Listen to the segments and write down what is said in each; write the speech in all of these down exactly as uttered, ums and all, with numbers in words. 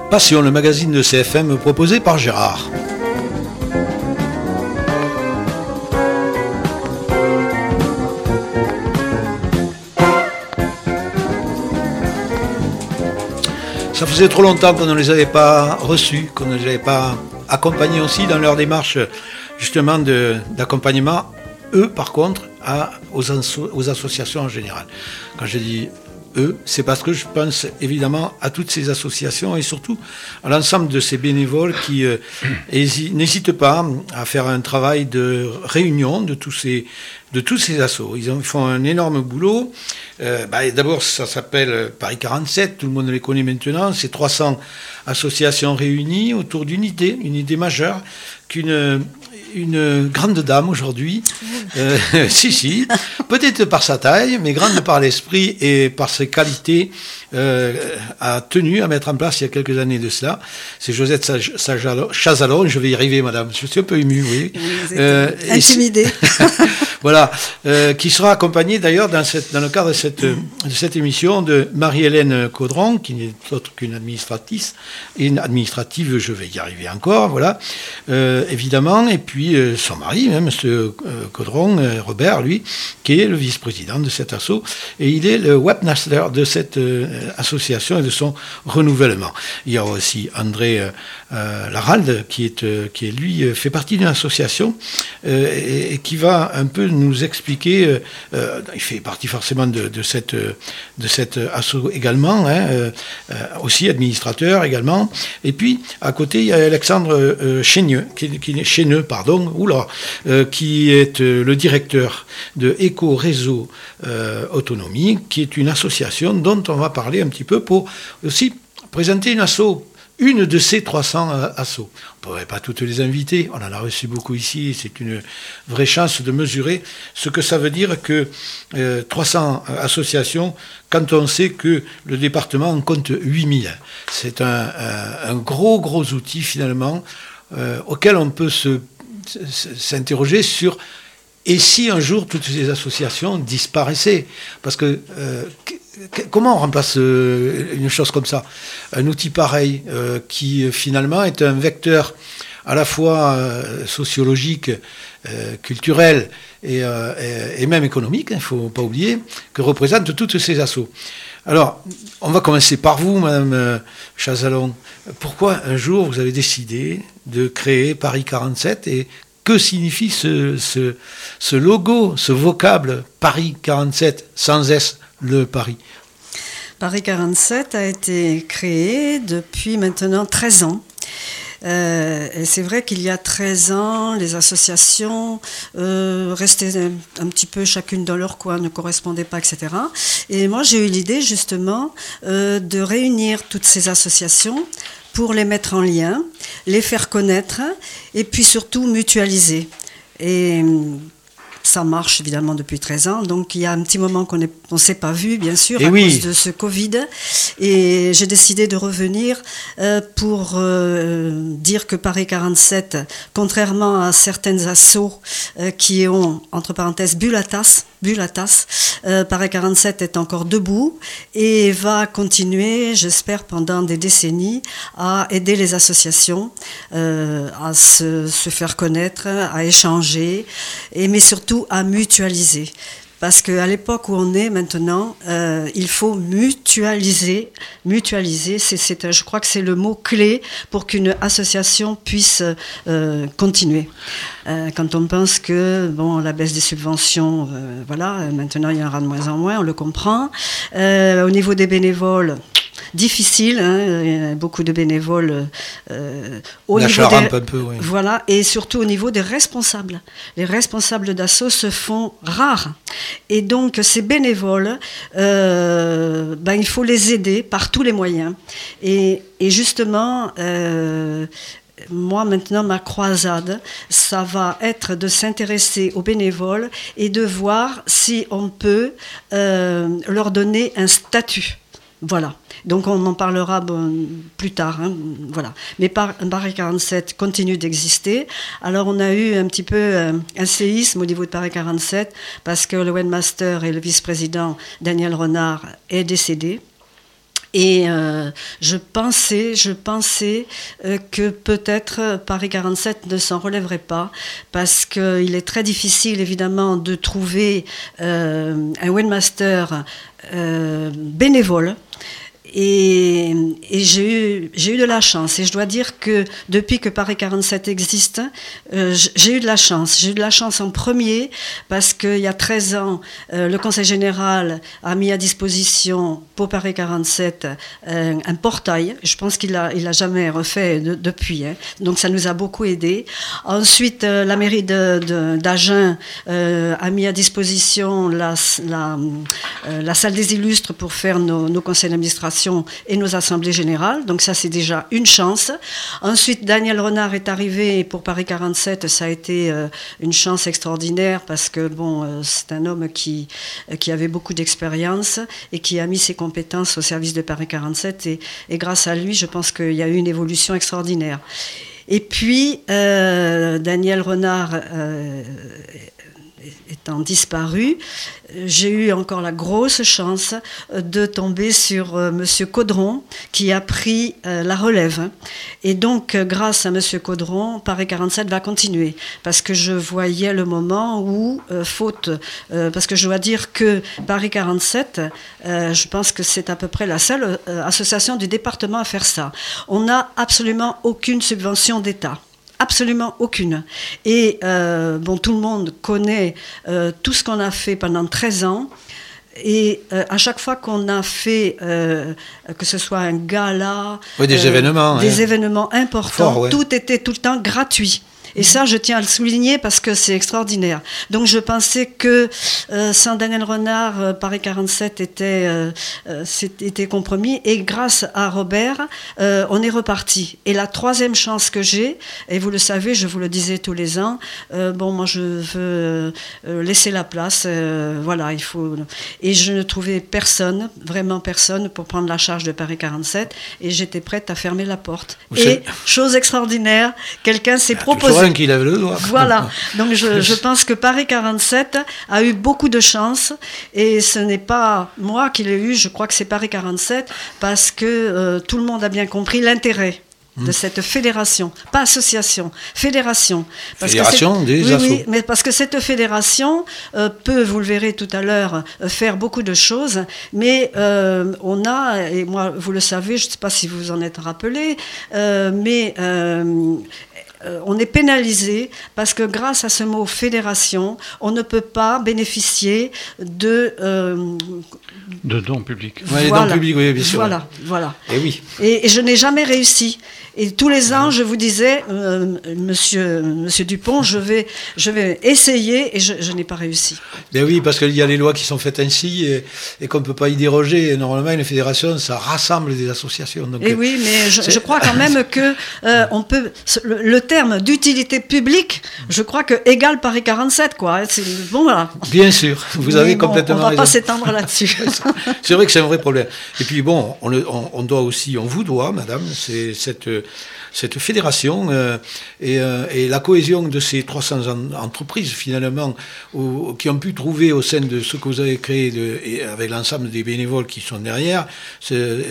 Passion, le magazine de C F M proposé par Gérard. Ça faisait trop longtemps qu'on ne les avait pas reçus, qu'on ne les avait pas accompagnés aussi dans leur démarche justement de, d'accompagnement. Eux, par contre, à, aux, asso- aux associations en général. Quand je dis eux, c'est parce que je pense évidemment à toutes ces associations et surtout à l'ensemble de ces bénévoles qui euh, hési- n'hésitent pas à faire un travail de réunion de tous ces, de tous ces assos. Ils, ont, ils font un énorme boulot. Euh, bah, d'abord, ça s'appelle Paris quarante-sept, tout le monde les connaît maintenant. C'est trois cents associations réunies autour d'une idée, une idée majeure qu'une une grande dame aujourd'hui, euh, si, si, peut-être par sa taille, mais grande par l'esprit et par ses qualités, euh, a tenu à mettre en place il y a quelques années de cela. C'est Josette Chazalon, je vais y arriver, madame, je suis un peu ému, oui. Vous êtes euh, intimidée. Voilà, euh, qui sera accompagnée d'ailleurs dans, cette, dans le cadre de cette, de cette émission de Marie-Hélène Caudron, qui n'est autre qu'une administratrice, et une administrative, je vais y arriver encore, voilà, euh, évidemment, et puis euh, son mari, hein, M. Euh, Caudron, euh, Robert, lui, qui est le vice-président de cet asso, et il est le webmaster de cette euh, association et de son renouvellement. Il y a aussi André euh, euh, Laralde, qui est, euh, qui est lui, euh, fait partie d'une association euh, et, et qui va un peu nous expliquer, euh, euh, il fait partie forcément de, de cette, de cette asso également, hein, euh, aussi administrateur également. Et puis, à côté, il y a Alexandre euh, Chénieux, qui, qui, Chéneux, pardon, oula, euh, qui est euh, le directeur de Éco-Réseau euh, Autonomie, qui est une association dont on va parler un petit peu pour aussi présenter une asso. Une de ces trois cents assos. On ne pourrait pas toutes les inviter, on en a reçu beaucoup ici, c'est une vraie chance de mesurer ce que ça veut dire que euh, trois cents associations, quand on sait que le département en compte huit mille. C'est un, un, un gros, gros outil finalement, euh, auquel on peut se, s'interroger sur et si un jour toutes ces associations disparaissaient. Parce que euh, comment on remplace euh, une chose comme ça? Un outil pareil euh, qui finalement est un vecteur à la fois euh, sociologique, euh, culturel et, euh, et, et même économique, il hein, ne faut pas oublier, que représentent toutes ces assos. Alors, on va commencer par vous, Madame Chazalon. Pourquoi un jour vous avez décidé de créer Paris quarante-sept et que signifie ce, ce, ce logo, ce vocable Paris quarante-sept, sans S, le Paris? Paris quarante-sept a été créé depuis maintenant treize ans. Euh, et c'est vrai qu'il y a treize ans, les associations euh, restaient un, un petit peu chacune dans leur coin, ne correspondaient pas, et cetera. Et moi, j'ai eu l'idée justement euh, de réunir toutes ces associations pour les mettre en lien, les faire connaître et puis surtout mutualiser. Et ça marche évidemment depuis treize ans, donc il y a un petit moment qu'on ne s'est pas vu, bien sûr, et à oui. cause de ce Covid. Et j'ai décidé de revenir euh, pour euh, dire que Paris quarante-sept, contrairement à certaines assos euh, qui ont, entre parenthèses, bu la tasse, bu la tasse, euh, Paris quarante-sept est encore debout et va continuer, j'espère, pendant des décennies, à aider les associations euh, à se, se faire connaître, à échanger, et, mais surtout à mutualiser. Parce qu'à l'époque où on est maintenant, euh, il faut mutualiser. Mutualiser, c'est, c'est, je crois que c'est le mot clé pour qu'une association puisse euh, continuer. Euh, quand on pense que bon, la baisse des subventions, euh, voilà, maintenant il y en aura de moins en moins, on le comprend. Euh, au niveau des bénévoles, difficile, hein, il y a beaucoup de bénévoles euh, au La niveau des, un peu, oui. Voilà, et surtout au niveau des responsables. Les responsables d'assaut se font rares. Et donc ces bénévoles, euh, ben, il faut les aider par tous les moyens. Et, et justement, euh, moi maintenant ma croisade, ça va être de s'intéresser aux bénévoles et de voir si on peut euh, leur donner un statut. Voilà, donc on en parlera bon, plus tard, hein, voilà. Mais Paris quarante-sept continue d'exister. Alors on a eu un petit peu euh, un séisme au niveau de Paris quarante-sept parce que le webmaster et le vice-président Daniel Renard est décédé. Et euh, je pensais, je pensais euh, que peut-être Paris quarante-sept ne s'en relèverait pas, parce qu'il est très difficile évidemment de trouver euh, un webmaster euh, bénévole. Et, et j'ai eu, j'ai eu de la chance. Et je dois dire que depuis que Paris quarante-sept existe, euh, j'ai eu de la chance. J'ai eu de la chance en premier parce qu'il y a treize ans, euh, le Conseil général a mis à disposition pour Paris quarante-sept euh, un portail. Je pense qu'il l'a il a jamais refait de, depuis. Hein. Donc ça nous a beaucoup aidé. Ensuite, euh, la mairie de, de, d'Agen euh, a mis à disposition la, la, euh, la salle des illustres pour faire nos, nos conseils d'administration et nos assemblées générales, donc ça c'est déjà une chance. Ensuite, Daniel Renard est arrivé pour Paris quarante-sept, ça a été euh, une chance extraordinaire parce que bon, euh, c'est un homme qui, euh, qui avait beaucoup d'expérience et qui a mis ses compétences au service de Paris quarante-sept et, et grâce à lui, je pense qu'il y a eu une évolution extraordinaire. Et puis, euh, Daniel Renard euh, étant disparu, j'ai eu encore la grosse chance de tomber sur euh, Monsieur Caudron, qui a pris euh, la relève. Et donc, euh, grâce à Monsieur Caudron, Paris quarante-sept va continuer. Parce que je voyais le moment où, euh, faute, euh, parce que je dois dire que Paris quarante-sept, euh, je pense que c'est à peu près la seule euh, association du département à faire ça. On n'a absolument aucune subvention d'État. Absolument aucune. Et euh, bon, tout le monde connaît euh, tout ce qu'on a fait pendant treize ans. Et euh, à chaque fois qu'on a fait, euh, que ce soit un gala, oui, des euh, événements, des hein. événements importants, Fort, ouais. Tout était tout le temps gratuit. Et ça, je tiens à le souligner parce que c'est extraordinaire. Donc, je pensais que euh, sans Daniel Renard, euh, Paris quarante-sept était, euh, euh, était compromis. Et grâce à Robert, euh, on est reparti. Et la troisième chance que j'ai, et vous le savez, je vous le disais tous les ans, euh, bon, moi, je veux euh, laisser la place. Euh, voilà, il faut. Et je ne trouvais personne, vraiment personne, pour prendre la charge de Paris quarante-sept. Et j'étais prête à fermer la porte. Vous et savez... chose extraordinaire, quelqu'un s'est ah, proposé. Qui lève le doigt. Voilà, donc je, je pense que Paris quarante-sept a eu beaucoup de chance et ce n'est pas moi qui l'ai eu, je crois que c'est Paris quarante-sept parce que euh, tout le monde a bien compris l'intérêt de cette fédération, pas association, fédération. Parce fédération que des oui, assos. Oui, mais parce que cette fédération euh, peut, vous le verrez tout à l'heure, euh, faire beaucoup de choses, mais euh, on a, et moi vous le savez, je ne sais pas si vous vous en êtes rappelé, euh, mais euh, Euh, on est pénalisé parce que grâce à ce mot fédération, on ne peut pas bénéficier de... Euh, de dons publics. Ouais, voilà, les dons publics, oui, bien sûr. Voilà, voilà. Et oui. Et, et je n'ai jamais réussi. Et tous les ans, je vous disais, euh, monsieur, monsieur Dupont, je vais, je vais essayer et je, je n'ai pas réussi. Ben oui, parce qu'il y a les lois qui sont faites ainsi et, et qu'on ne peut pas y déroger. Et normalement, une fédération, ça rassemble des associations. Donc, et oui, mais je, je crois quand même que euh, on peut... Le, le terme d'utilité publique, je crois que égale Paris quarante-sept, quoi. C'est, bon, voilà. Bien sûr, vous avez bon, complètement raison. On ne va pas s'étendre là-dessus. C'est vrai que c'est un vrai problème. Et puis bon, on, le, on, on doit aussi, on vous doit, madame, c'est cette... cette fédération euh, et, euh, et la cohésion de ces trois cents en, entreprises finalement où, qui ont pu trouver au sein de ce que vous avez créé de, et avec l'ensemble des bénévoles qui sont derrière c'est,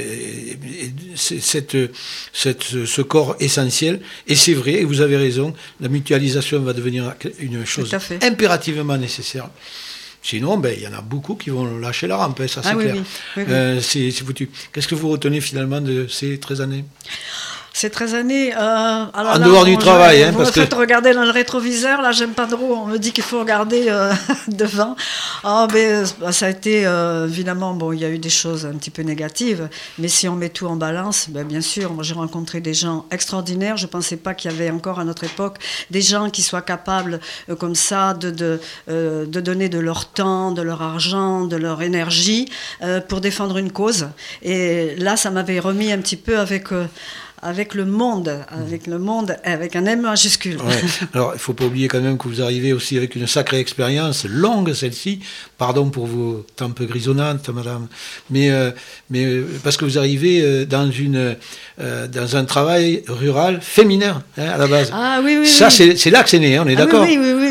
c'est, cette, cette, ce corps essentiel et c'est vrai et vous avez raison, la mutualisation va devenir une chose impérativement nécessaire. Sinon, ben, il y en a beaucoup qui vont lâcher la rampe, ça c'est ah, clair. Oui, oui, oui, euh, c'est, c'est foutu. Qu'est-ce que vous retenez finalement de ces treize années ? Ces treize années, euh, alors en là, dehors du bon, travail, je, hein, vous parce me faites que regarder dans le rétroviseur. Là, j'aime pas trop. On me dit qu'il faut regarder euh, devant. Oh, mais ça a été euh, évidemment. Bon, il y a eu des choses un petit peu négatives, mais si on met tout en balance, ben, bien sûr, moi j'ai rencontré des gens extraordinaires. Je pensais pas qu'il y avait encore à notre époque des gens qui soient capables euh, comme ça de de, euh, de donner de leur temps, de leur argent, de leur énergie euh, pour défendre une cause. Et là, ça m'avait remis un petit peu avec euh, avec le monde, avec le monde, avec un M majuscule. Ouais. Alors, il ne faut pas oublier quand même que vous arrivez aussi avec une sacrée expérience, longue celle-ci, pardon pour vos tempes grisonnantes, madame, mais, euh, mais parce que vous arrivez dans, une, euh, dans un travail rural féminin, hein, à la base. Ah oui, oui, Ça, oui. C'est, c'est là que c'est né, hein, on est ah, d'accord oui, oui, oui, oui,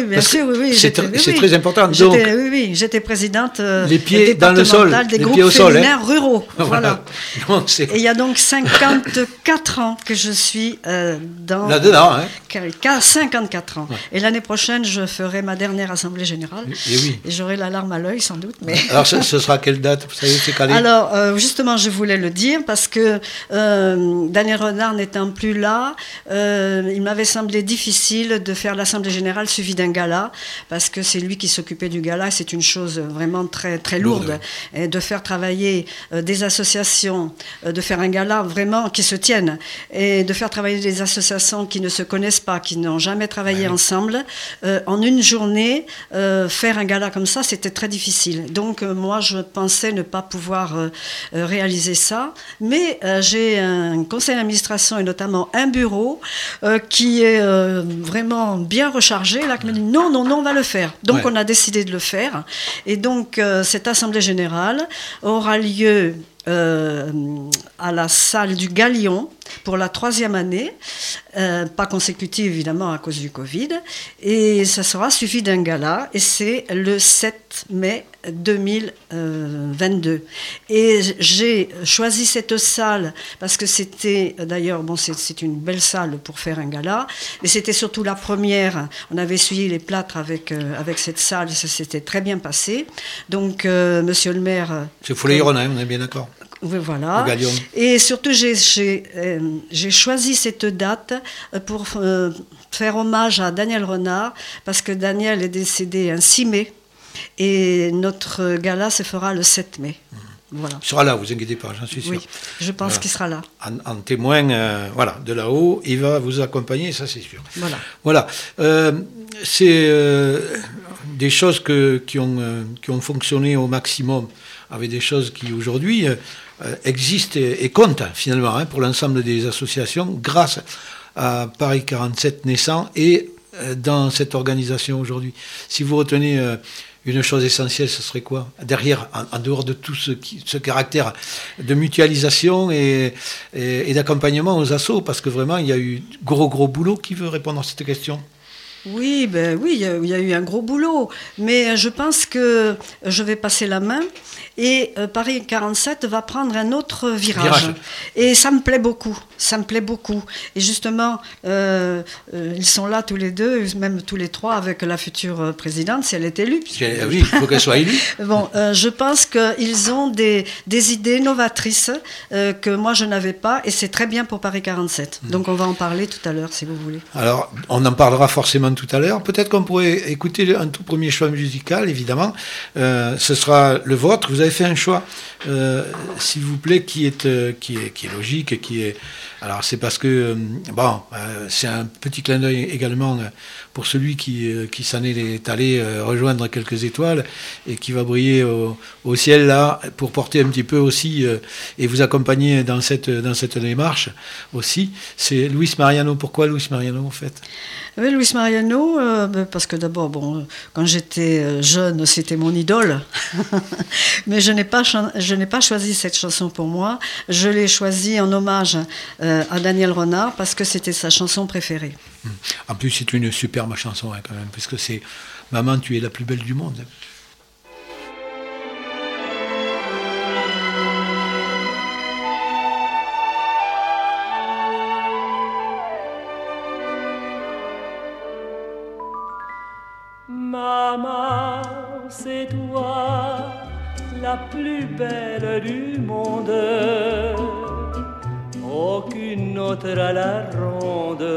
bien sûr, oui, oui. C'est, oui, c'est oui. très important. J'étais, Donc, oui, oui, j'étais présidente euh, les pieds dans le sol, des les groupes pieds au sol, féminins hein. ruraux. Voilà. Voilà. Donc, c'est... Et il y a donc cinquante-quatre ans que je suis euh, dans... Là-dedans, hein. cinquante-quatre ans. Ouais. Et l'année prochaine, je ferai ma dernière assemblée générale. Et oui. Et j'aurai la larme à l'œil, sans doute. Mais... Alors, ce, ce sera quelle date? Vous savez, c'est calé? Alors, euh, justement, je voulais le dire parce que euh, Daniel Renard n'étant plus là, euh, il m'avait semblé difficile de faire l'assemblée générale suivie d'un gala, parce que c'est lui qui s'occupait du gala. C'est une chose vraiment très, très lourde. lourde oui. Et de faire travailler euh, des associations, euh, de faire un gala vraiment qui se tienne, et de faire travailler des associations qui ne se connaissent pas, qui n'ont jamais travaillé oui. ensemble, euh, en une journée, euh, faire un gala comme ça, c'était très difficile. Donc, euh, moi, je pensais ne pas pouvoir euh, réaliser ça, mais euh, j'ai un conseil d'administration et notamment un bureau euh, qui est euh, vraiment bien rechargé, là, qui me dit non, non, non, on va le faire. Donc, ouais. on a décidé de le faire. Et donc, euh, cette assemblée générale aura lieu Euh, à la salle du Galion pour la troisième année, euh, pas consécutive évidemment à cause du Covid, et ça sera suivi d'un gala, et c'est le sept mai deux mille vingt-deux. Et j'ai choisi cette salle parce que c'était, d'ailleurs, bon, c'est, c'est une belle salle pour faire un gala, et c'était surtout la première. On avait essuyé les plâtres avec, euh, avec cette salle, ça s'était très bien passé. Donc, euh, monsieur le maire... C'est Foulet-Ironin, on est bien d'accord. Oui, voilà. Et surtout, j'ai, j'ai, euh, j'ai choisi cette date pour euh, faire hommage à Daniel Renard, parce que Daniel est décédé un six mai, et notre gala se fera le sept mai. Mmh. Voilà. Il sera là, vous inquiétez pas, j'en suis sûr. Oui, je pense voilà. qu'il sera là. En, en témoin, euh, voilà, de là-haut, il va vous accompagner, ça c'est sûr. Voilà. Voilà. Euh, c'est euh, des choses que, qui, ont, euh, qui ont fonctionné au maximum, avec des choses qui aujourd'hui... Euh, Euh, existe et, et compte finalement hein, pour l'ensemble des associations grâce à Paris quarante-sept naissant et euh, dans cette organisation aujourd'hui. Si vous retenez euh, une chose essentielle, ce serait quoi? Derrière, en, en dehors de tout ce, qui, ce caractère de mutualisation et, et, et d'accompagnement aux assos, parce que vraiment il y a eu gros gros boulot. Qui veut répondre à cette question? Oui, ben oui, il y, a, il y a eu un gros boulot, mais je pense que je vais passer la main et euh, Paris quarante-sept va prendre un autre virage. virage. Et ça me plaît beaucoup, ça me plaît beaucoup. Et justement, euh, euh, ils sont là tous les deux, même tous les trois, avec la future présidente, si elle est élue. Oui, il faut qu'elle soit élue. Bon, euh, je pense qu'ils ont des, des idées novatrices euh, que moi je n'avais pas, et c'est très bien pour Paris quarante-sept. Mmh. Donc on va en parler tout à l'heure, si vous voulez. Alors, on en parlera forcément tout à l'heure. Peut-être qu'on pourrait écouter un tout premier choix musical, évidemment. Euh, ce sera le vôtre. Vous avez fait un choix, euh, s'il vous plaît, qui est, euh, qui est, qui est logique, qui est... Alors, c'est parce que, euh, bon, euh, c'est un petit clin d'œil également euh, pour celui qui, euh, qui s'en est allé euh, rejoindre quelques étoiles et qui va briller au, au ciel, là, pour porter un petit peu aussi euh, et vous accompagner dans cette, dans cette démarche aussi. C'est Luis Mariano. Pourquoi Luis Mariano, en fait? Oui, Luis Mariano, euh, parce que d'abord, bon, quand j'étais jeune, c'était mon idole. Mais je n'ai pas, je n'ai pas choisi cette chanson pour moi. Je l'ai choisie en hommage euh, à Daniel Renard, parce que c'était sa chanson préférée. En plus, c'est une superbe chanson, hein, quand même, parce que c'est « Maman, tu es la plus belle du monde ». Maman, c'est toi la plus belle du monde, aucune autre à la ronde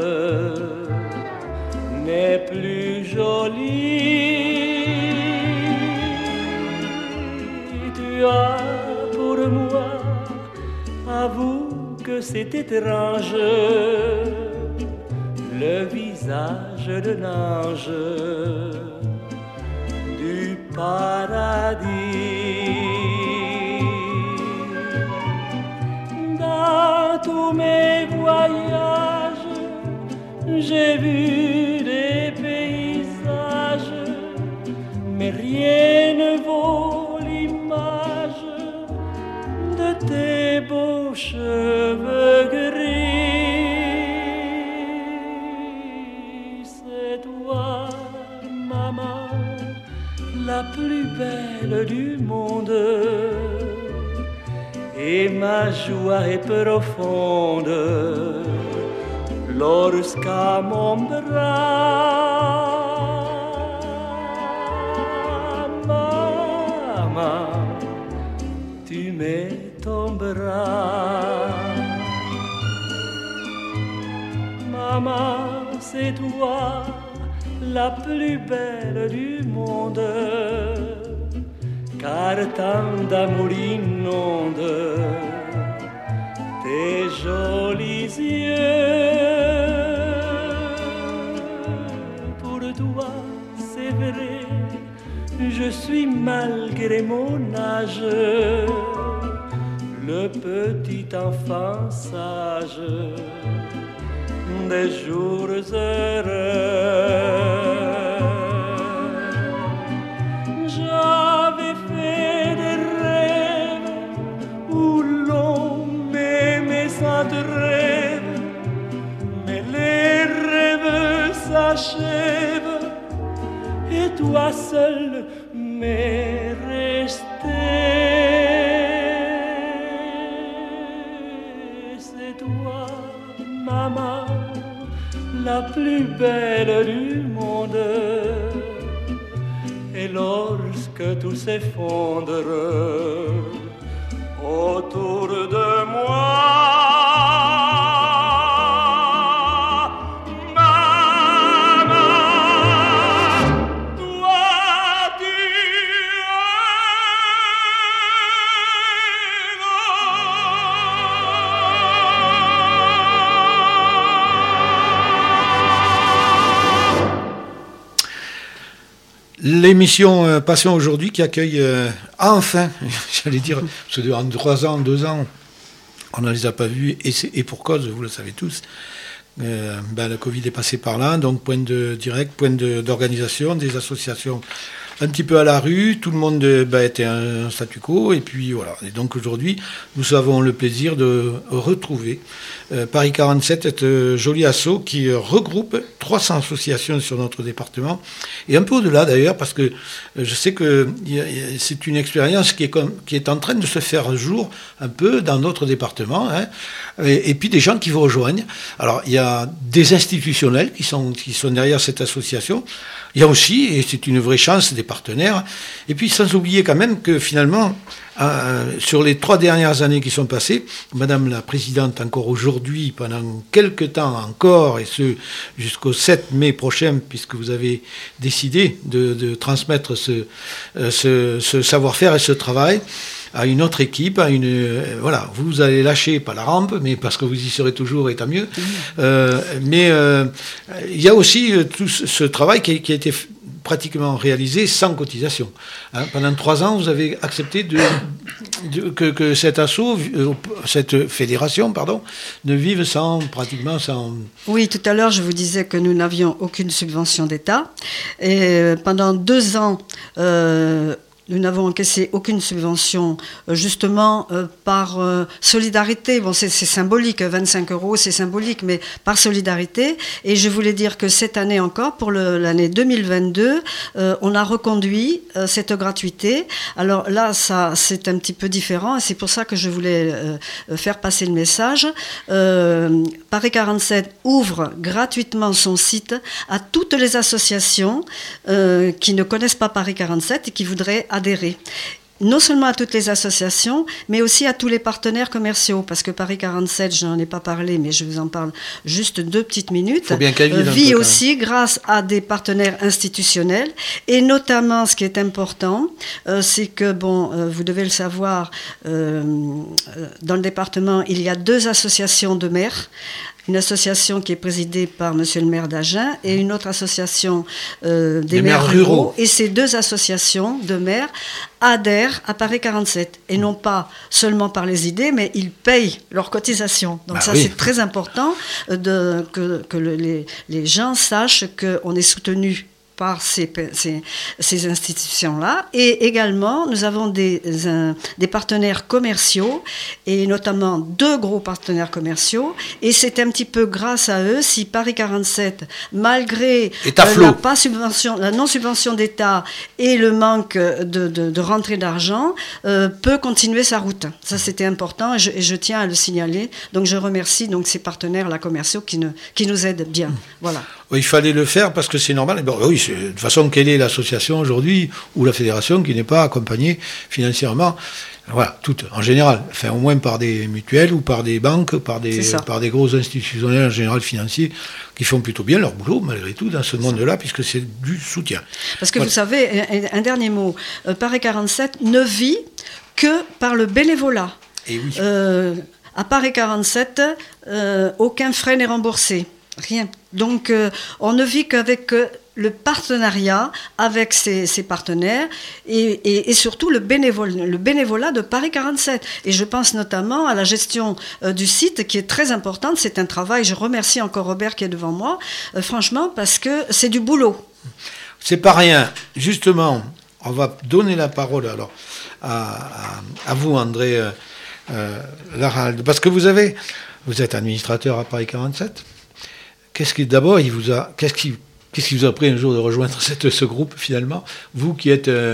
n'est plus jolie. Tu as pour moi, avoue que c'est étrange, le visage de l'ange du paradis. Dans tous mes voyages, j'ai vu des paysages, mais rien ne vaut l'image de tes beaux cheveux gris. C'est toi, maman, la plus belle du monde. Et ma joie est profonde lorsqu'à mon bras, maman, tu mets ton bras. Maman, c'est toi la plus belle du monde, car tant d'amour inonde tes jolis yeux. Pour toi, c'est vrai, je suis malgré mon âge le petit enfant sage des jours heureux. J'avais fait des rêves où l'on m'aimait sans trêve, mais les rêves s'achèvent et toi seul m'es resté. C'est toi, maman, la plus belle du monde. Et lorsque tout s'effondre autour de moi, l'émission euh, Passion aujourd'hui qui accueille euh, enfin, j'allais dire, parce que en trois ans, deux ans, on ne les a pas vus, et, et pour cause, vous le savez tous, euh, ben, le Covid est passé par là, donc point de direct, point de, d'organisation, des associations un petit peu à la rue, tout le monde ben, était un statu quo, et puis voilà. Et donc aujourd'hui, nous avons le plaisir de retrouver euh, Paris quarante-sept, cette euh, jolie asso qui euh, regroupe trois cents associations sur notre département, et un peu au-delà d'ailleurs, parce que euh, je sais que y a, y a, c'est une expérience qui est, comme, qui est en train de se faire jour un peu dans notre département, hein, et, et puis des gens qui vous rejoignent. Alors il y a des institutionnels qui sont, qui sont derrière cette association, il y a aussi, et c'est une vraie chance, des partenaires, et puis sans oublier quand même que finalement, euh, sur les trois dernières années qui sont passées, Madame la Présidente, encore aujourd'hui, pendant quelques temps encore, et ce jusqu'au sept mai prochain, puisque vous avez décidé de, de transmettre ce, euh, ce, ce savoir-faire et ce travail à une autre équipe, à une euh, voilà, vous allez lâcher pas la rampe, mais parce que vous y serez toujours et tant mieux. Euh, mais euh, il y a aussi euh, tout ce, ce travail qui a, qui a été f- pratiquement réalisé sans cotisation. Hein, pendant trois ans, vous avez accepté de, de, que, que cet assaut, euh, cette fédération, pardon, ne vive sans pratiquement sans. Oui, tout à l'heure, je vous disais que nous n'avions aucune subvention d'État, et pendant deux ans. Euh, Nous n'avons encaissé aucune subvention, euh, justement euh, par euh, solidarité. Bon, c'est, c'est symbolique, vingt-cinq euros, c'est symbolique, mais par solidarité. Et je voulais dire que cette année encore, pour le, l'année deux mille vingt-deux, euh, on a reconduit euh, cette gratuité. Alors là, ça, c'est un petit peu différent, et c'est pour ça que je voulais euh, faire passer le message. Euh, Paris quarante-sept ouvre gratuitement son site à toutes les associations euh, qui ne connaissent pas Paris quarante-sept et qui voudraient adhérer. Non seulement à toutes les associations, mais aussi à tous les partenaires commerciaux, parce que Paris quarante-sept, je n'en ai pas parlé, mais je vous en parle juste deux petites minutes, Faut bien qu'elle vive euh, un vit peu, aussi grâce à des partenaires institutionnels, et notamment, ce qui est important, euh, c'est que, bon, euh, vous devez le savoir, euh, dans le département, il y a deux associations de maires, une association qui est présidée par monsieur le maire d'Agen et une autre association euh, des, des maires, maires ruraux. ruraux. Et ces deux associations de maires adhèrent à Paris quarante-sept. Et non pas seulement par les idées, mais ils payent leurs cotisations. Donc bah ça, oui. C'est très important de, que, que le, les, les gens sachent qu'on est soutenu par ces, ces, ces institutions-là. Et également, nous avons des, un, des partenaires commerciaux, et notamment deux gros partenaires commerciaux. Et c'est un petit peu grâce à eux si Paris quarante-sept, malgré euh, la, pas subvention, la non-subvention d'État et le manque de, de, de rentrée d'argent, euh, peut continuer sa route. Ça, c'était important et je, et je tiens à le signaler. Donc, je remercie donc, ces partenaires-là commerciaux qui, ne, qui nous aident bien. Voilà. Oui, il fallait le faire parce que c'est normal. Bon, oui, c'est, de toute façon, quelle est l'association aujourd'hui ou la fédération qui n'est pas accompagnée financièrement? Voilà, toutes, en général. Enfin, au moins par des mutuelles ou par des banques, par des, par des gros institutionnels en général financiers qui font plutôt bien leur boulot, malgré tout, dans ce monde-là, puisque c'est du soutien. Parce que voilà. Vous savez, un, un dernier mot, euh, Paris quarante-sept ne vit que par le bénévolat. Et oui. Euh, à Paris quarante-sept, euh, aucun frais n'est remboursé. Rien. Donc, euh, on ne vit qu'avec euh, le partenariat avec ses, ses partenaires et, et, et surtout le, bénévol, le bénévolat de Paris quarante-sept. Et je pense notamment à la gestion euh, du site qui est très importante. C'est un travail, je remercie encore Robert qui est devant moi, euh, franchement, parce que c'est du boulot. C'est pas rien. Justement, on va donner la parole alors à, à, à vous, André euh, euh, Laralde, parce que vous avez, vous êtes administrateur à Paris quarante-sept. Qu'est-ce qui, d'abord, il vous a, qu'est-ce qui, qu'est-ce qui vous a pris un jour de rejoindre cette, ce groupe, finalement? Vous qui êtes euh,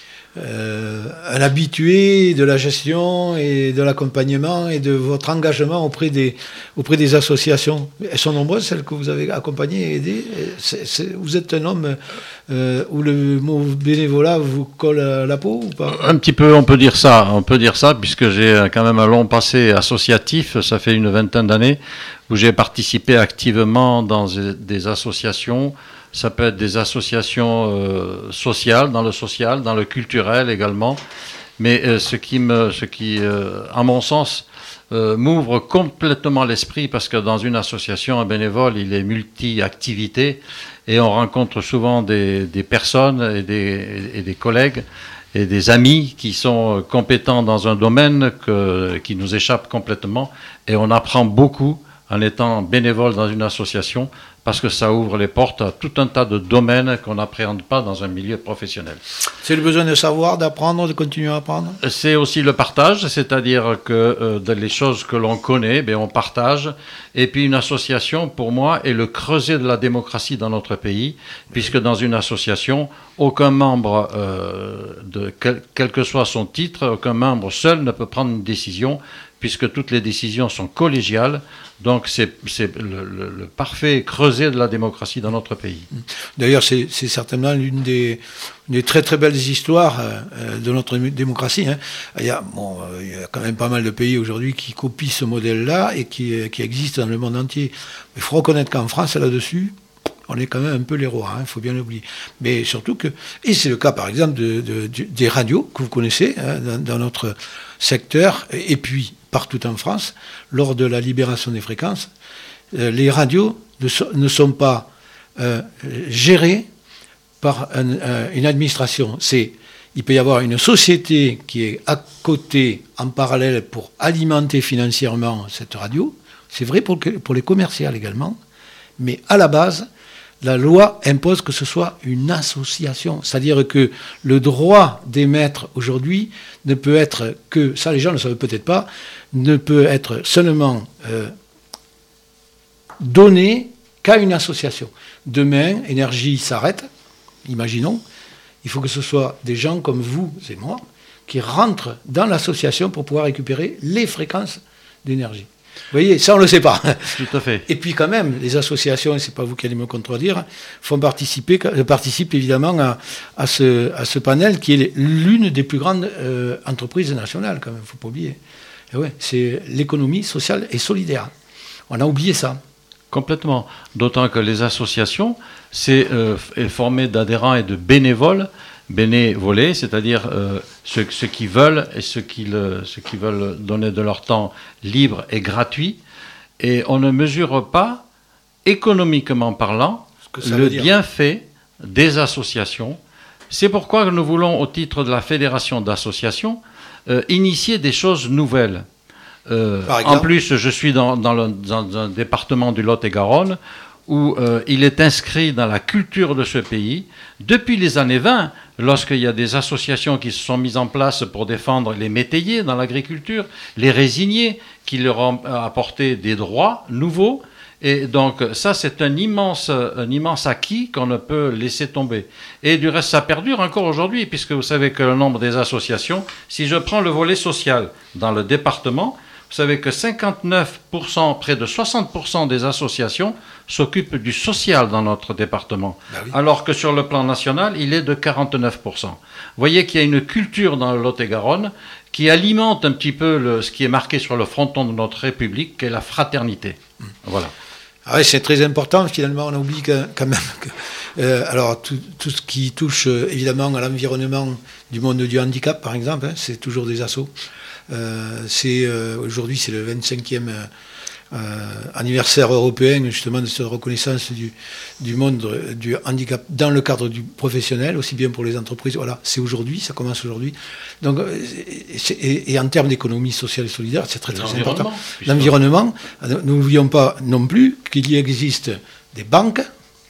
euh, un habitué de la gestion et de l'accompagnement et de votre engagement auprès des, auprès des associations. Elles sont nombreuses, celles que vous avez accompagnées et aidées. C'est, c'est, vous êtes un homme euh, où le mot bénévolat vous colle à la peau ou pas? Un petit peu, on peut dire ça. On peut dire ça, puisque j'ai quand même un long passé associatif. Ça fait une vingtaine d'années où j'ai participé activement dans des associations. Ça peut être des associations euh, sociales, dans le social, dans le culturel également. Mais euh, ce qui, me, ce qui euh, à mon sens, euh, m'ouvre complètement l'esprit, parce que dans une association, un bénévole, il est multi-activité, et on rencontre souvent des, des personnes et des, et des collègues et des amis qui sont compétents dans un domaine que, qui nous échappe complètement, et on apprend beaucoup en étant bénévole dans une association, parce que ça ouvre les portes à tout un tas de domaines qu'on n'appréhende pas dans un milieu professionnel. C'est le besoin de savoir, d'apprendre, de continuer à apprendre? C'est aussi le partage, c'est-à-dire que euh, les choses que l'on connaît, ben, on partage. Et puis une association, pour moi, est le creuset de la démocratie dans notre pays, puisque dans une association, aucun membre, euh, de quel, quel que soit son titre, aucun membre seul ne peut prendre une décision, puisque toutes les décisions sont collégiales. Donc c'est, c'est le, le, le parfait creuset de la démocratie dans notre pays. D'ailleurs, c'est, c'est certainement l'une des, des très très belles histoires euh, de notre démocratie. Hein. Il y a, bon, euh, il y a quand même pas mal de pays aujourd'hui qui copient ce modèle-là et qui, qui existent dans le monde entier. Il faut reconnaître qu'en France, là-dessus, on est quand même un peu les rois, il hein, faut bien l'oublier. Mais surtout que, et c'est le cas par exemple de, de, de, des radios que vous connaissez hein, dans, dans notre secteur, et puis partout en France, lors de la libération des fréquences, euh, les radios ne, so, ne sont pas euh, gérées par un, euh, une administration. C'est, il peut y avoir une société qui est à côté, en parallèle, pour alimenter financièrement cette radio. C'est vrai pour, pour les commerciales également, mais à la base, la loi impose que ce soit une association. C'est-à-dire que le droit d'émettre aujourd'hui ne peut être que, ça les gens ne le savent peut-être pas, ne peut être seulement euh, donné qu'à une association. Demain, Énergie s'arrête, imaginons, il faut que ce soit des gens comme vous et moi qui rentrent dans l'association pour pouvoir récupérer les fréquences d'énergie. Vous voyez, ça on ne le sait pas. Tout à fait. Et puis quand même, les associations, et ce n'est pas vous qui allez me contredire, font participer, participent évidemment à, à, ce, à ce panel qui est l'une des plus grandes euh, entreprises nationales, quand même, il ne faut pas oublier. Et ouais, c'est l'économie sociale et solidaire. On a oublié ça. Complètement. D'autant que les associations, c'est euh, formé d'adhérents et de bénévoles, bénévolés, c'est-à-dire euh, ceux, ceux qui veulent et ceux qui, le, ceux qui veulent donner de leur temps libre et gratuit. Et on ne mesure pas, économiquement parlant, le bienfait des associations. C'est pourquoi nous voulons, au titre de la Fédération d'associations, euh, initier des choses nouvelles. Euh, en plus, je suis dans, dans, le, dans un département du Lot-et-Garonne où euh, il est inscrit dans la culture de ce pays. Depuis les années vingt, lorsqu'il y a des associations qui se sont mises en place pour défendre les métayers dans l'agriculture, les résiniers, qui leur ont apporté des droits nouveaux. Et donc ça, c'est un immense, un immense acquis qu'on ne peut laisser tomber. Et du reste, ça perdure encore aujourd'hui, puisque vous savez que le nombre des associations, si je prends le volet social dans le département, vous savez que cinquante-neuf pour cent, près de soixante pour cent des associations s'occupent du social dans notre département. Ben oui. Alors que sur le plan national, il est de quarante-neuf pour cent. Vous voyez qu'il y a une culture dans le Lot-et-Garonne qui alimente un petit peu le, ce qui est marqué sur le fronton de notre République, qui est la fraternité. Mmh. Voilà. Ah ouais, c'est très important, finalement, on oublie que, quand même que, euh, alors tout, tout ce qui touche euh, évidemment à l'environnement du monde du handicap, par exemple, hein, c'est toujours des assos. Euh, c'est, euh, aujourd'hui, c'est le vingt-cinquième euh, anniversaire européen, justement, de cette reconnaissance du, du monde du handicap dans le cadre du professionnel, aussi bien pour les entreprises. Voilà, c'est aujourd'hui, ça commence aujourd'hui. Donc, c'est, et, et en termes d'économie sociale et solidaire, c'est très, très important. L'environnement, n'oublions pas non plus qu'il y existe des banques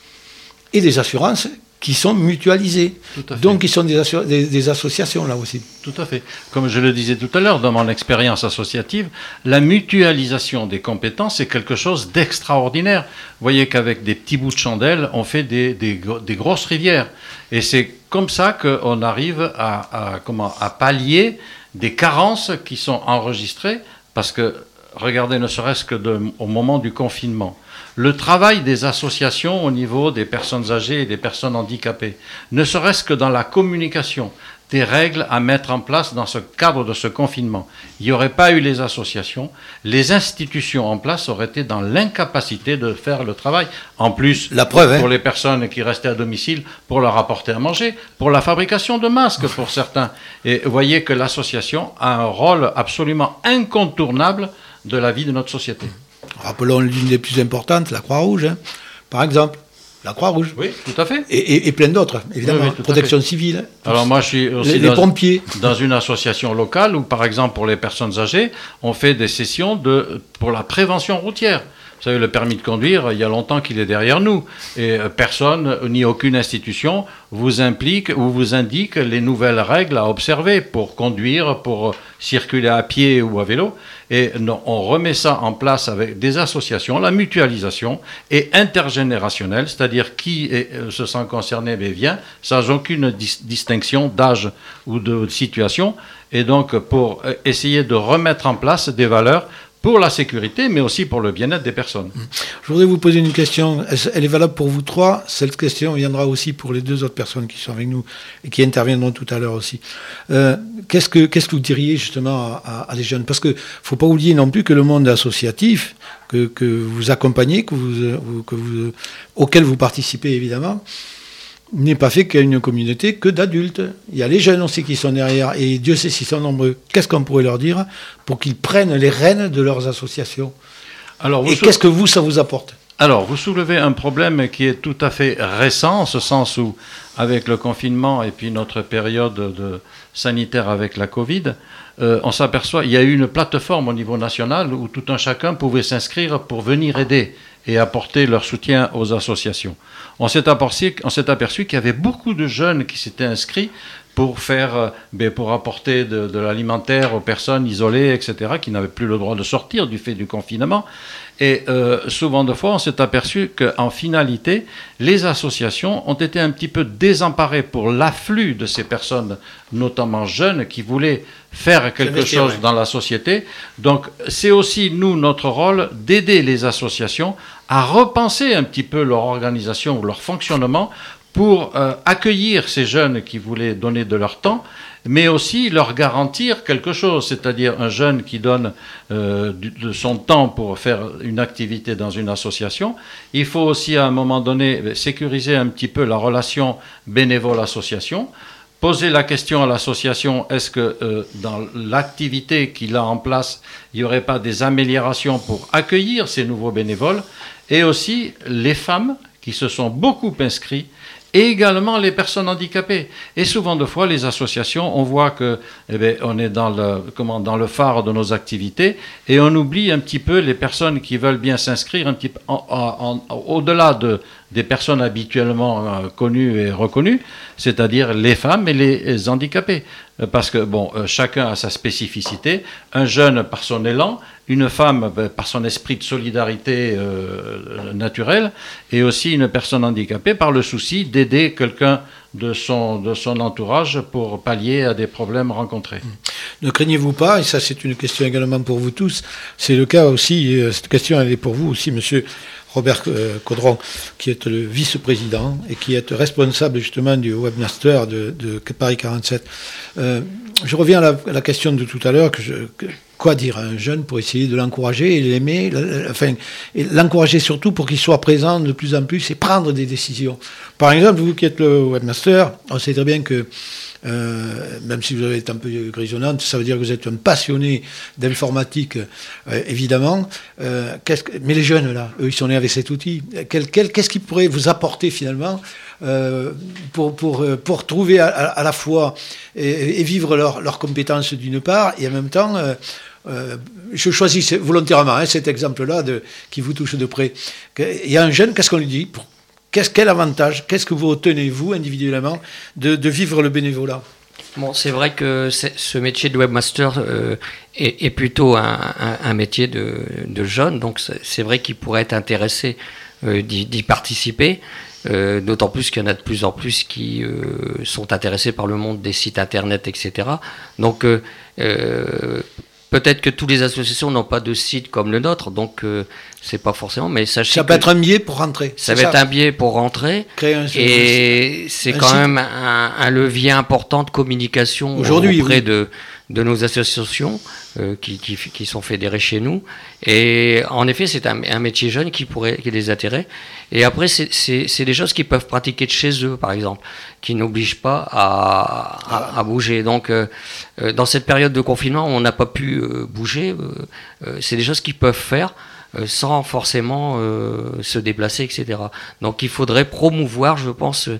et des assurances qui sont mutualisés. Donc, ils sont des, asso- des, des associations, là aussi. Tout à fait. Comme je le disais tout à l'heure, dans mon expérience associative, la mutualisation des compétences est quelque chose d'extraordinaire. Vous voyez qu'avec des petits bouts de chandelle, on fait des, des, des grosses rivières. Et c'est comme ça qu'on arrive à, à, comment, à pallier des carences qui sont enregistrées, parce que, regardez, ne serait-ce que de, au moment du confinement, le travail des associations au niveau des personnes âgées et des personnes handicapées, ne serait-ce que dans la communication, des règles à mettre en place dans ce cadre de ce confinement. Il n'y aurait pas eu les associations, les institutions en place auraient été dans l'incapacité de faire le travail. En plus, la preuve, pour hein. les personnes qui restaient à domicile, pour leur apporter à manger, pour la fabrication de masques pour certains. Et vous voyez que l'association a un rôle absolument incontournable de la vie de notre société. Rappelons l'une des plus importantes, la Croix-Rouge, hein, par exemple. La Croix-Rouge. Oui, tout à fait. Et, et, et plein d'autres, évidemment. Oui, oui, Protection civile. Alors moi, je suis aussi les, dans, les pompiers. dans une association locale où, par exemple, pour les personnes âgées, on fait des sessions de, pour la prévention routière. Vous savez, le permis de conduire, il y a longtemps qu'il est derrière nous. Et personne, ni aucune institution, vous implique ou vous indique les nouvelles règles à observer pour conduire, pour circuler à pied ou à vélo. Et non, on remet ça en place avec des associations, la mutualisation est intergénérationnelle, c'est-à-dire qui est, se sent concerné, mais vient, sans aucune dis- distinction d'âge ou de situation. Et donc, pour essayer de remettre en place des valeurs pour la sécurité, mais aussi pour le bien-être des personnes. Je voudrais vous poser une question. Elle est valable pour vous trois. Cette question viendra aussi pour les deux autres personnes qui sont avec nous et qui interviendront tout à l'heure aussi. Euh, qu'est-ce que, qu'est-ce que vous diriez justement à, à, à des jeunes ? Parce qu'il ne faut pas oublier non plus que le monde associatif, que, que vous accompagnez, que vous, que vous, auquel vous participez évidemment, n'est pas fait qu'à une communauté que d'adultes. Il y a les jeunes aussi qui sont derrière, et Dieu sait s'ils sont nombreux. Qu'est-ce qu'on pourrait leur dire pour qu'ils prennent les rênes de leurs associations ? Alors, Et sou... qu'est-ce que vous, ça vous apporte ? Alors, vous soulevez un problème qui est tout à fait récent, en ce sens où, avec le confinement et puis notre période de sanitaire avec la Covid, euh, on s'aperçoit qu'il y a eu une plateforme au niveau national où tout un chacun pouvait s'inscrire pour venir aider et apporter leur soutien aux associations. On s'est aperçu, on s'est aperçu qu'il y avait beaucoup de jeunes qui s'étaient inscrits pour faire, ben, pour apporter de, de l'alimentaire aux personnes isolées, et cetera, qui n'avaient plus le droit de sortir du fait du confinement. Et euh, souvent de fois, on s'est aperçu qu'en finalité, les associations ont été un petit peu désemparées pour l'afflux de ces personnes, notamment jeunes, qui voulaient faire quelque chose dans la société. Donc, c'est aussi, nous, notre rôle d'aider les associations à repenser un petit peu leur organisation ou leur fonctionnement pour euh, accueillir ces jeunes qui voulaient donner de leur temps, mais aussi leur garantir quelque chose, c'est-à-dire un jeune qui donne euh, du, de son temps pour faire une activité dans une association. Il faut aussi à un moment donné sécuriser un petit peu la relation bénévole-association, poser la question à l'association, est-ce que euh, dans l'activité qu'il a en place, il n'y aurait pas des améliorations pour accueillir ces nouveaux bénévoles, et aussi les femmes qui se sont beaucoup inscrites et également les personnes handicapées. Et souvent de fois, les associations, on voit que, eh bien, on est dans le, comment, dans le phare de nos activités et on oublie un petit peu les personnes qui veulent bien s'inscrire un petit peu en, en, en, au-delà de, des personnes habituellement euh, connues et reconnues, c'est-à-dire les femmes et les, les handicapés. Parce que, bon, euh, chacun a sa spécificité. Un jeune par son élan, une femme ben, par son esprit de solidarité euh, naturelle, et aussi une personne handicapée par le souci d'aider quelqu'un de son, de son entourage pour pallier à des problèmes rencontrés. Ne craignez-vous pas, et ça c'est une question également pour vous tous, c'est le cas aussi, cette question elle est pour vous aussi, monsieur Robert Caudron, qui est le vice-président et qui est responsable justement du webmaster de, de Paris quarante-sept. Euh, je reviens à la, à la question de tout à l'heure, que je, que, quoi dire à un jeune pour essayer de l'encourager et l'aimer, enfin, et l'encourager surtout pour qu'il soit présent de plus en plus et prendre des décisions. Par exemple, vous qui êtes le webmaster, on sait très bien que Euh, même si vous avez été un peu grisonnante, ça veut dire que vous êtes un passionné d'informatique, euh, évidemment. Euh, qu'est-ce que, mais les jeunes, là, eux, ils sont nés avec cet outil. Quel, quel, qu'est-ce qui pourrait vous apporter, finalement, euh, pour, pour, pour trouver à, à la fois et, et vivre leurs leur compétences d'une part, et en même temps... Euh, Euh, je choisis volontairement hein, cet exemple-là de, qui vous touche de près. Il y a un jeune, qu'est-ce qu'on lui dit pour, qu'est-ce, Quel avantage, qu'est-ce que vous retenez, vous, individuellement, de, de vivre le bénévolat ? Bon, c'est vrai que c'est, ce métier de webmaster euh, est, est plutôt un, un, un métier de, de jeune, donc c'est, c'est vrai qu'il pourrait être intéressé euh, d'y, d'y participer, euh, d'autant plus qu'il y en a de plus en plus qui euh, sont intéressés par le monde des sites internet, et cetera. Donc, euh, euh, peut-être que toutes les associations n'ont pas de site comme le nôtre, donc euh, c'est pas forcément, mais sachez ça peut être un biais pour rentrer. Ça va être un biais pour rentrer. Créer un et c'est un quand site. Même un, un levier important de communication aujourd'hui auprès oui. de, de nos associations euh, qui, qui, qui sont fédérées chez nous. Et en effet, c'est un, un métier jeune qui pourrait qui les attirer. Et après, c'est, c'est, c'est des choses qu'ils peuvent pratiquer de chez eux, par exemple, qui n'obligent pas à, à, à bouger. Donc, euh, dans cette période de confinement, on n'a pas pu euh, bouger. Euh, c'est des choses qu'ils peuvent faire euh, sans forcément euh, se déplacer, et cetera. Donc, il faudrait promouvoir, je pense,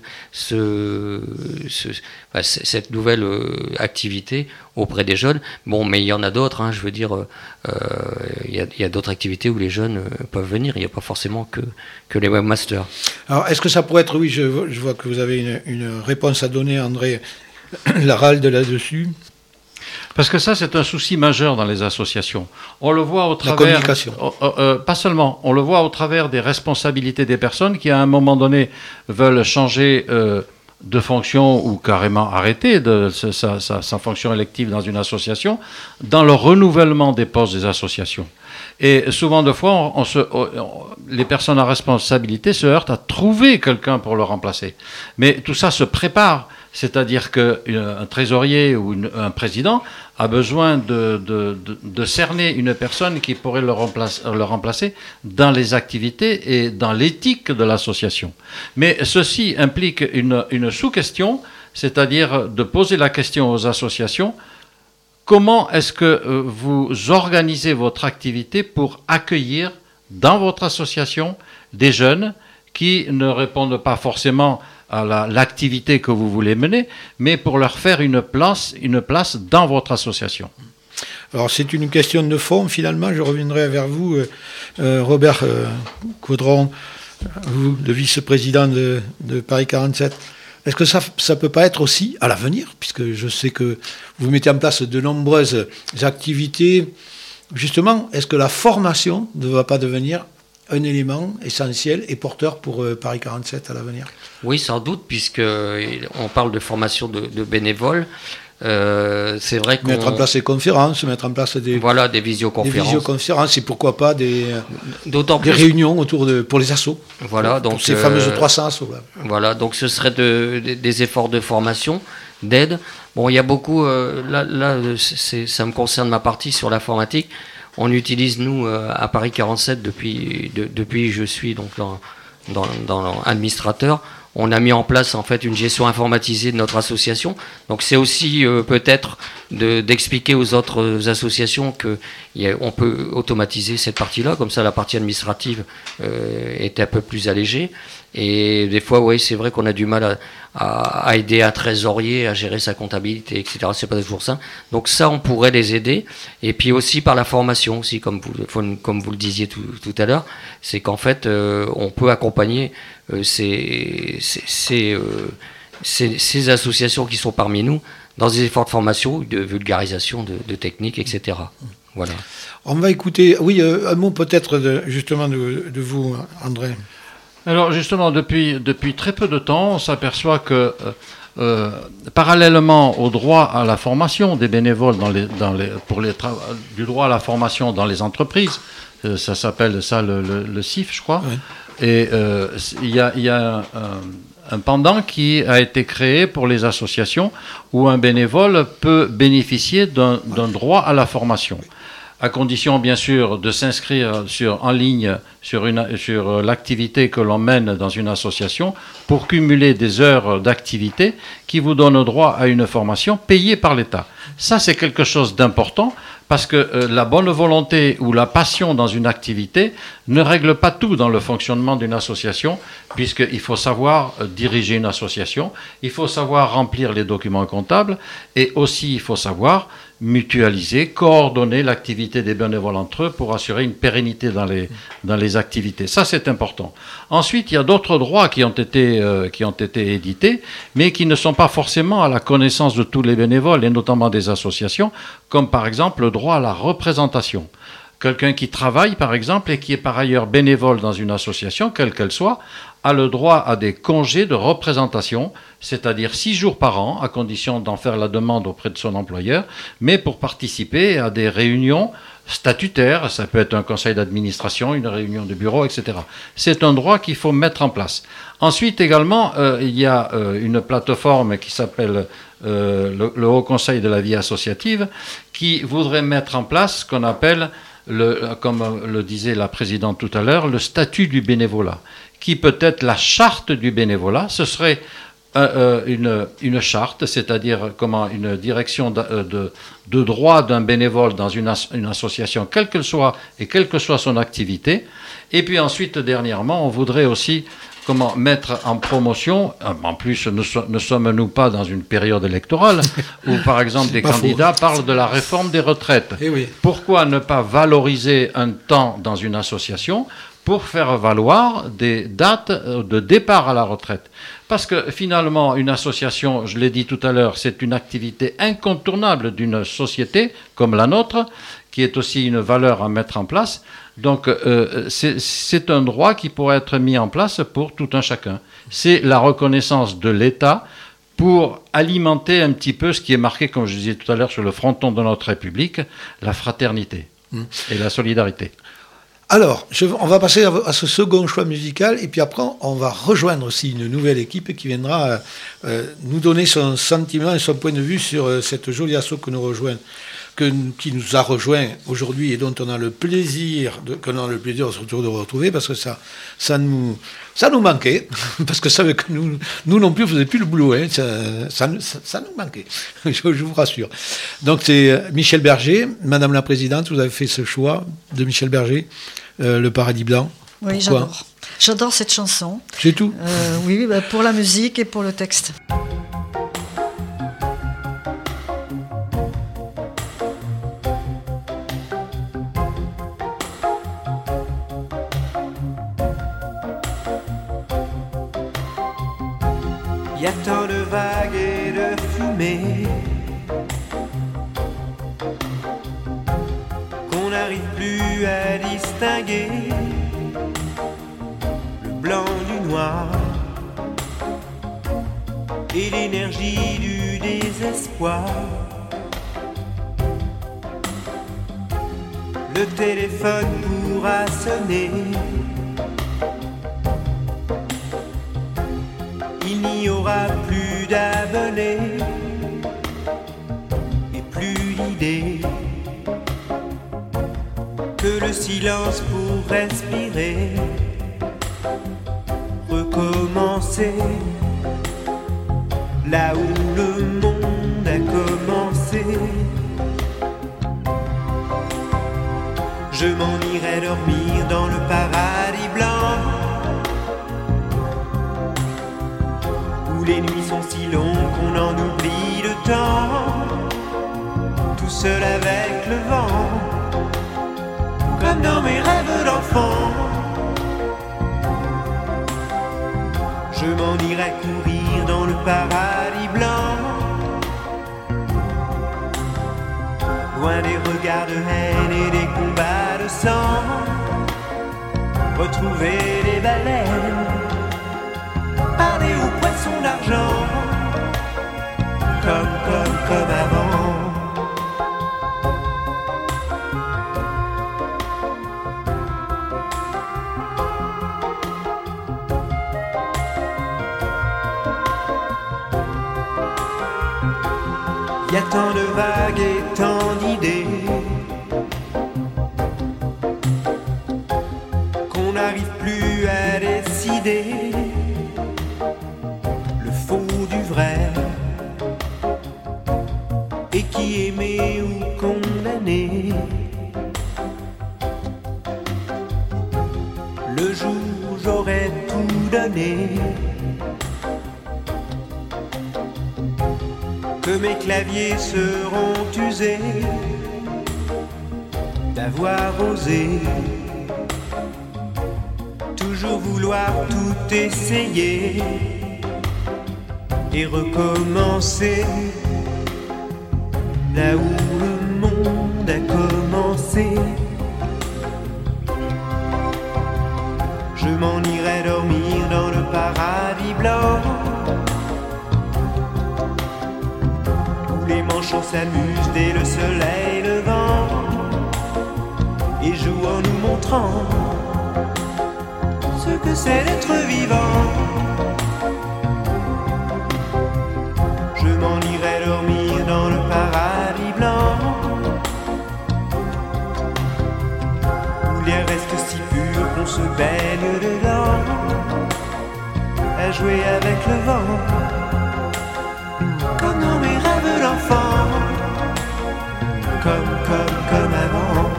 ce, ce, bah, cette nouvelle euh, activité auprès des jeunes. Bon, mais il y en a d'autres, hein, je veux dire, il euh, y, a, y a d'autres activités où les jeunes euh, peuvent venir, il n'y a pas forcément que, que les webmasters. Alors, est-ce que ça pourrait être, oui, je, je vois que vous avez une, une réponse à donner, André Laralde, là-dessus. Parce que ça, c'est un souci majeur dans les associations. On le voit au travers... La communication. Euh, euh, pas seulement, on le voit au travers des responsabilités des personnes qui, à un moment donné, veulent changer... Euh, de fonction ou carrément arrêter de sa, sa, sa fonction élective dans une association, dans le renouvellement des postes des associations. Et souvent de fois, on, on se, on, les personnes à responsabilité se heurtent à trouver quelqu'un pour le remplacer. Mais tout ça se prépare, c'est-à-dire qu'un trésorier ou une, un président a besoin de, de, de, de cerner une personne qui pourrait le remplacer, le remplacer dans les activités et dans l'éthique de l'association. Mais ceci implique une, une sous-question, c'est-à-dire de poser la question aux associations: comment est-ce que vous organisez votre activité pour accueillir dans votre association des jeunes qui ne répondent pas forcément à la, l'activité que vous voulez mener, mais pour leur faire une place, une place dans votre association? Alors c'est une question de fond finalement, je reviendrai vers vous, euh, Robert euh, Caudron, vous, le vice-président de, de Paris quarante-sept. Est-ce que ça ne peut pas être aussi à l'avenir, puisque je sais que vous mettez en place de nombreuses activités, justement, est-ce que la formation ne va pas devenir un élément essentiel et porteur pour euh, Paris quarante-sept à l'avenir? Oui, sans doute, puisqu'on parle de formation de, de bénévoles. Euh, c'est vrai qu'on... Mettre en place des conférences, mettre en place des, voilà, des visioconférences. Des visioconférences et pourquoi pas des, D'autant des plus... réunions autour de, pour les assos. Voilà, pour, donc, pour ces euh, fameuses trois cents assos. Là. Voilà, donc ce serait de, de, des efforts de formation, d'aide. Bon, il y a beaucoup, euh, là, là c'est, ça me concerne ma partie sur l'informatique. On utilise, nous, euh, à Paris quarante-sept, depuis, de, depuis je suis donc dans, dans, dans l'administrateur, on a mis en place en fait une gestion informatisée de notre association. Donc c'est aussi euh, peut-être de, d'expliquer aux autres associations qu'on peut automatiser cette partie-là, comme ça la partie administrative euh, est un peu plus allégée. Et des fois, oui, c'est vrai qu'on a du mal à, à, à aider un trésorier à gérer sa comptabilité, et cetera. C'est pas toujours ça. Donc ça, on pourrait les aider. Et puis aussi par la formation, aussi, comme vous, comme vous le disiez tout, tout à l'heure, c'est qu'en fait, euh, on peut accompagner euh, ces, ces, ces, euh, ces, ces associations qui sont parmi nous dans des efforts de formation, de vulgarisation de, de techniques, et cetera. Voilà. On va écouter, oui, euh, un mot peut-être de, justement de, de vous, André. Alors justement, depuis, depuis très peu de temps, on s'aperçoit que euh, euh, parallèlement au droit à la formation des bénévoles dans les, dans les, pour les tra- du droit à la formation dans les entreprises, euh, ça s'appelle ça le, le, le C I F, je crois, oui. Et euh, il y a, il y a un, un pendant qui a été créé pour les associations où un bénévole peut bénéficier d'un, d'un droit à la formation, à condition bien sûr de s'inscrire sur, en ligne sur, une, sur l'activité que l'on mène dans une association pour cumuler des heures d'activité qui vous donnent droit à une formation payée par l'État. Ça, c'est quelque chose d'important parce que euh, la bonne volonté ou la passion dans une activité ne règle pas tout dans le fonctionnement d'une association, puisqu'il faut savoir euh, diriger une association, il faut savoir remplir les documents comptables et aussi il faut savoir mutualiser, coordonner l'activité des bénévoles entre eux pour assurer une pérennité dans les, dans les activités. Ça, c'est important. Ensuite, il y a d'autres droits qui ont été, euh, qui ont été édités, mais qui ne sont pas forcément à la connaissance de tous les bénévoles, et notamment des associations, comme par exemple le droit à la représentation. Quelqu'un qui travaille, par exemple, et qui est par ailleurs bénévole dans une association, quelle qu'elle soit, a le droit à des congés de représentation, c'est-à-dire six jours par an, à condition d'en faire la demande auprès de son employeur, mais pour participer à des réunions statutaires, ça peut être un conseil d'administration, une réunion de bureau, et cetera. C'est un droit qu'il faut mettre en place. Ensuite, également, euh, il y a euh, une plateforme qui s'appelle euh, le, le Haut Conseil de la vie associative, qui voudrait mettre en place ce qu'on appelle, le, comme le disait la présidente tout à l'heure, le statut du bénévolat, qui peut être la charte du bénévolat. Ce serait euh, une, une charte, c'est-à-dire comment une direction de, de, de droit d'un bénévole dans une, as, une association, quelle qu'elle soit et quelle que soit son activité. Et puis ensuite, dernièrement, on voudrait aussi comment mettre en promotion, en plus ne, so, ne sommes-nous pas dans une période électorale où par exemple des candidats faux. parlent de la réforme des retraites. Eh oui. Pourquoi ne pas valoriser un temps dans une association pour faire valoir des dates de départ à la retraite? Parce que finalement, une association, je l'ai dit tout à l'heure, c'est une activité incontournable d'une société comme la nôtre, qui est aussi une valeur à mettre en place. Donc, euh, c'est, c'est un droit qui pourrait être mis en place pour tout un chacun. C'est la reconnaissance de l'État pour alimenter un petit peu ce qui est marqué, comme je disais tout à l'heure, sur le fronton de notre République, la fraternité mmh. et la solidarité. Alors, je, on va passer à, à ce second choix musical, et puis après, on va rejoindre aussi une nouvelle équipe qui viendra euh, euh, nous donner son sentiment et son point de vue sur euh, cette jolie asso que nous rejoint, que, qui nous a rejoint aujourd'hui et dont on a le plaisir, de, qu'on a le plaisir surtout de retrouver, parce que ça, ça nous, ça nous manquait, parce que ça veut que nous, nous non plus, on faisait plus le boulot, hein, ça, ça, ça, ça nous manquait, je, je vous rassure. Donc c'est Michel Berger, Madame la Présidente, vous avez fait ce choix de Michel Berger. Euh, le Paradis Blanc. Oui, Pourquoi ? j'adore. J'adore cette chanson. C'est tout ? euh, Oui, bah, pour la musique et pour le texte. Il y a tant de vagues et de fumée qu'on n'arrive plus à distinguer le blanc du noir et l'énergie du désespoir. Le téléphone pourra sonner, il n'y aura plus d'abonnés et plus d'idées que le silence pour respirer, recommencer. commencé, là où le monde a commencé. Je m'en irai dormir dans le paradis blanc, où les nuits sont si longues qu'on en oublie le temps, tout seul avec le vent, comme dans mes rêves d'enfant. Je m'en irai courir dans le paradis blanc, loin des regards de haine et des combats de sang, retrouver les baleines, parler aux poissons d'argent, comme, comme, comme avant. Y a tant de vagues et tant d'idées qu'on n'arrive plus à décider le faux du vrai, et qui aimé ou condamné. Le jour où j'aurais tout donné, que mes claviers seront usés d'avoir osé toujours vouloir tout essayer et recommencer là où le monde a commencé. Je m'en irai dormir dans le paradis blanc, les manchots s'amusent dès le soleil levant et jouent en nous montrant ce que c'est d'être vivant. Je m'en irai dormir dans le paradis blanc, où l'air reste si pur qu'on se baigne dedans, à jouer avec le vent, comme dans mes rêves d'enfant, comme, comme, comme avant.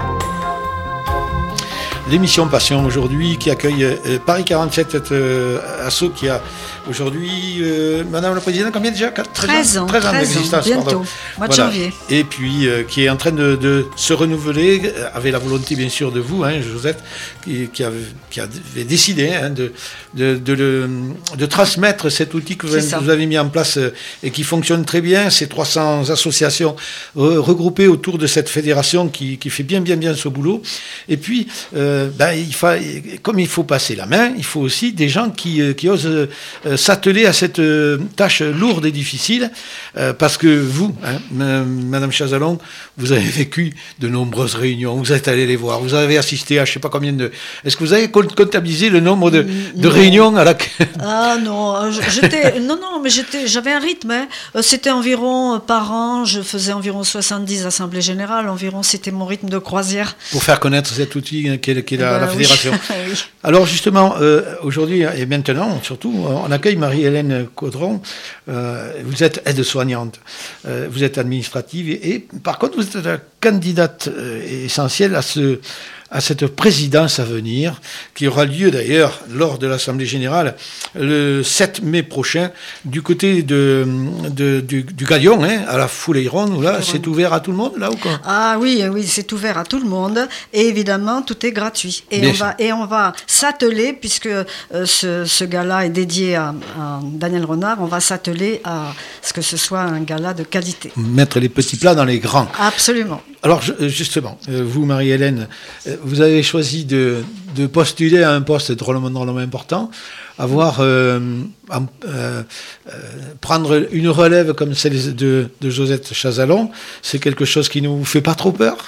L'émission Passion aujourd'hui qui accueille euh, Paris quarante-sept, cette euh, asso qui a aujourd'hui, euh, Madame la Présidente, combien déjà? treize ans, treize ans d'existence, bientôt, pardon. mois de Voilà. janvier. Et puis euh, qui est en train de, de se renouveler, euh, avec la volonté bien sûr de vous, hein, Josette, qui, qui, avait, qui avait décidé hein, de, de, de, le, de transmettre cet outil que vous, vous avez mis en place euh, et qui fonctionne très bien, ces trois cents associations euh, regroupées autour de cette fédération qui, qui fait bien bien bien ce boulot. Et puis, euh, ben, il faut, comme il faut passer la main, il faut aussi des gens qui, qui osent euh, s'atteler à cette euh, tâche lourde et difficile, euh, parce que vous, hein, Madame Chazalon, vous avez vécu de nombreuses réunions, vous êtes allé les voir, vous avez assisté à je ne sais pas combien de... Est-ce que vous avez comptabilisé le nombre de, de réunions à laquelle... Ah non, j'étais, non, non, mais j'étais, j'avais un rythme, hein. C'était environ par an, je faisais environ soixante-dix assemblées générales, environ c'était mon rythme de croisière. Pour faire connaître cet outil qu'est, qu'est la, ben, la fédération. Oui. Oui. Alors justement, euh, aujourd'hui et maintenant, surtout, on accueille Marie-Hélène Caudron. Euh, vous êtes aide-soignante, euh, vous êtes administrative et, et par contre vous êtes la candidate euh, essentielle à ce... à cette présidence à venir, qui aura lieu d'ailleurs lors de l'Assemblée Générale le sept mai prochain, du côté de, de, du, du Galion, hein, à la Fouleiron, où là, c'est ouvert à tout le monde, là ou quoi? Ah oui, oui, c'est ouvert à tout le monde, et évidemment, tout est gratuit. Et, on va, et on va s'atteler, puisque euh, ce, ce gala est dédié à, à Daniel Renard, on va s'atteler à ce que ce soit un gala de qualité. Mettre les petits plats dans les grands. Absolument. Alors justement, vous Marie-Hélène, vous avez choisi de, de postuler à un poste drôlement, drôlement important, avoir euh, euh, euh, prendre une relève comme celle de, de Josette Chazalon, c'est quelque chose qui ne vous fait pas trop peur?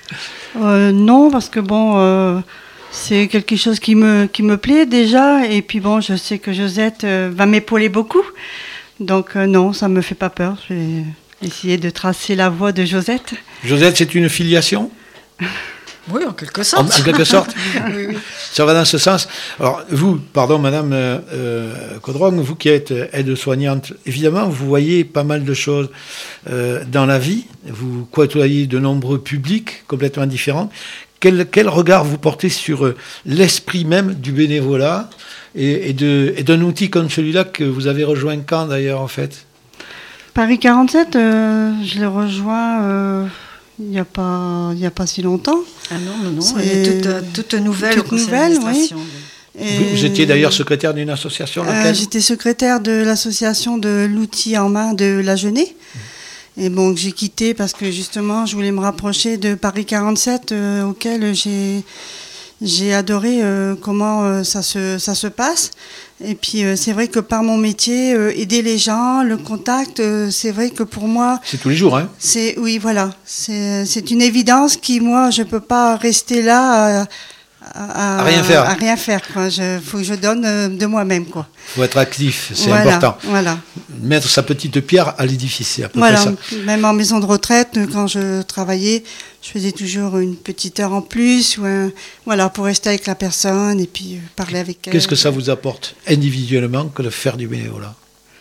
euh, Non, parce que bon, euh, c'est quelque chose qui me, qui me plaît déjà, et puis bon, je sais que Josette euh, va m'épauler beaucoup, donc euh, non, ça ne me fait pas peur. Je vais essayer de tracer la voie de Josette. Josette, c'est une filiation? Oui, en quelque En, sorte. en quelque sorte. Oui, oui. Ça va dans ce sens. Alors, vous, pardon, Madame euh, euh, Caudron, vous qui êtes aide-soignante, évidemment, vous voyez pas mal de choses euh, dans la vie. Vous côtoyez de nombreux publics complètement différents. Quel, quel regard vous portez sur euh, l'esprit même du bénévolat et, et, de, et d'un outil comme celui-là que vous avez rejoint quand, d'ailleurs, en fait? Paris quarante-sept, euh, je l'ai rejoint euh, il n'y a pas, il y a pas si longtemps. Ah non, non, non, C'est elle est toute, toute nouvelle toute au conseil nouvelle, d'administration. Et Vous, vous étiez d'ailleurs secrétaire d'une association euh, locale. J'étais secrétaire de l'association de l'outil en main de la Genée. Et bon, j'ai quitté parce que justement, je voulais me rapprocher de Paris quarante-sept, euh, auquel j'ai j'ai adoré euh, comment euh, ça se ça se passe. Et puis euh, c'est vrai que par mon métier, euh, aider les gens, le contact, euh, c'est vrai que pour moi, C'est tous les jours, hein? c'est oui, voilà, c'est c'est une évidence qui moi, je peux pas rester là. À, À, À rien faire. À rien faire, quoi. Je, faut que je donne euh, de moi-même, quoi. Il faut être actif, c'est Voilà, important. Voilà. Mettre sa petite pierre à l'édifice, c'est à peu Voilà. près ça. Même en maison de retraite, quand je travaillais, je faisais toujours une petite heure en plus, ou un- voilà, pour rester avec la personne et puis euh, parler avec elle. Qu'est-ce que ça vous apporte individuellement que de faire du bénévolat?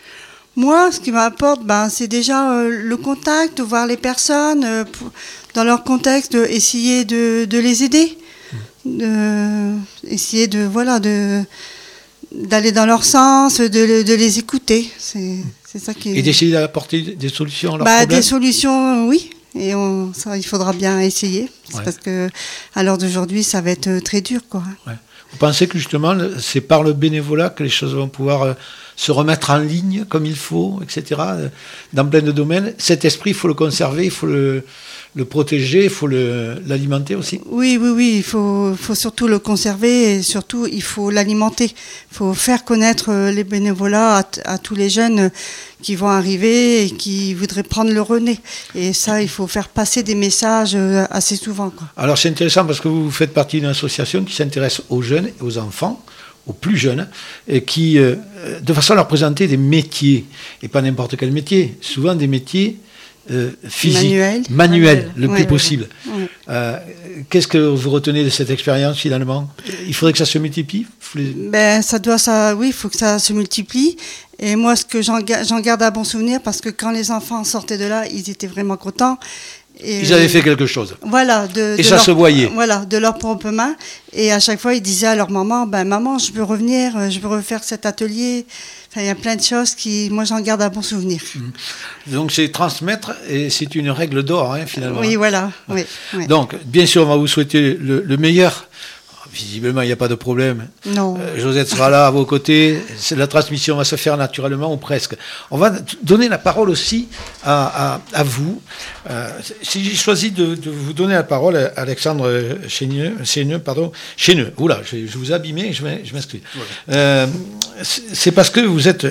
Moi, ce qui m'apporte, ben, c'est déjà euh, le contact, voir les personnes, euh, pour- dans leur contexte, euh, essayer de, de les aider. De, essayer de voilà de d'aller dans leur sens, de, de les écouter, c'est c'est ça qui est. Et d'essayer d'apporter des solutions à leurs Bah, problèmes? des solutions, euh, oui, et on, ça il faudra bien essayer, C'est Ouais. parce que à l'heure d'aujourd'hui ça va être euh, très dur, quoi. Ouais. Vous pensez que justement, le- c'est par le bénévolat que les choses vont pouvoir euh, se remettre en ligne comme il faut, et cetera, euh, dans plein de domaines. Cet esprit, il faut le conserver, il faut le, le protéger, il faut le- l'alimenter aussi. Oui, oui, oui, il faut, faut surtout le conserver et surtout il faut l'alimenter. Il faut faire connaître euh, les bénévolats à, t- à tous les jeunes euh, qui vont arriver et qui voudraient prendre le relais. Et ça, il faut faire passer des messages euh, assez souvent, quoi. Alors c'est intéressant parce que vous faites partie d'une association qui s'intéresse aux jeunes et aux enfants, aux plus jeunes, et qui, euh, de façon à leur présenter des métiers, et pas n'importe quel métier, souvent des métiers euh, physiques, Manuels. manuels, Manuels. le Ouais, plus ouais, possible. ouais. Euh, Qu'est-ce que vous retenez de cette expérience finalement? Il faudrait que ça se multiplie? Faut les- Ben, ça doit, ça, oui, il faut que ça se multiplie. Et moi, ce que j'en ga- j'en garde un bon souvenir, parce que quand les enfants sortaient de là, ils étaient vraiment contents. Et, Ils avaient fait quelque chose. Voilà, de, Et de ça leur- se voyait. Voilà, de leurs propres mains. Et à chaque fois, ils disaient à leur maman, ben maman, je veux revenir, euh, je veux refaire cet atelier. Enfin, il y a plein de choses qui, moi, j'en garde un bon souvenir. Donc c'est transmettre, et c'est une règle d'or hein, finalement. Oui, voilà. Oui, oui. Donc bien sûr, on va vous souhaiter le, le meilleur. Visiblement, il n'y a pas de problème. Non. Euh, Josette sera là à vos côtés. C'est- La transmission va se faire naturellement ou presque. On va t- donner la parole aussi à, à, à vous. Euh, si j'ai choisi de, de vous donner la parole, Alexandre Chéneux, Chéneux, pardon, Chéneux. Oula, je, je vous ai abîmé, je m'ex- je m'excuse. Euh, c'est c'est parce que vous êtes euh,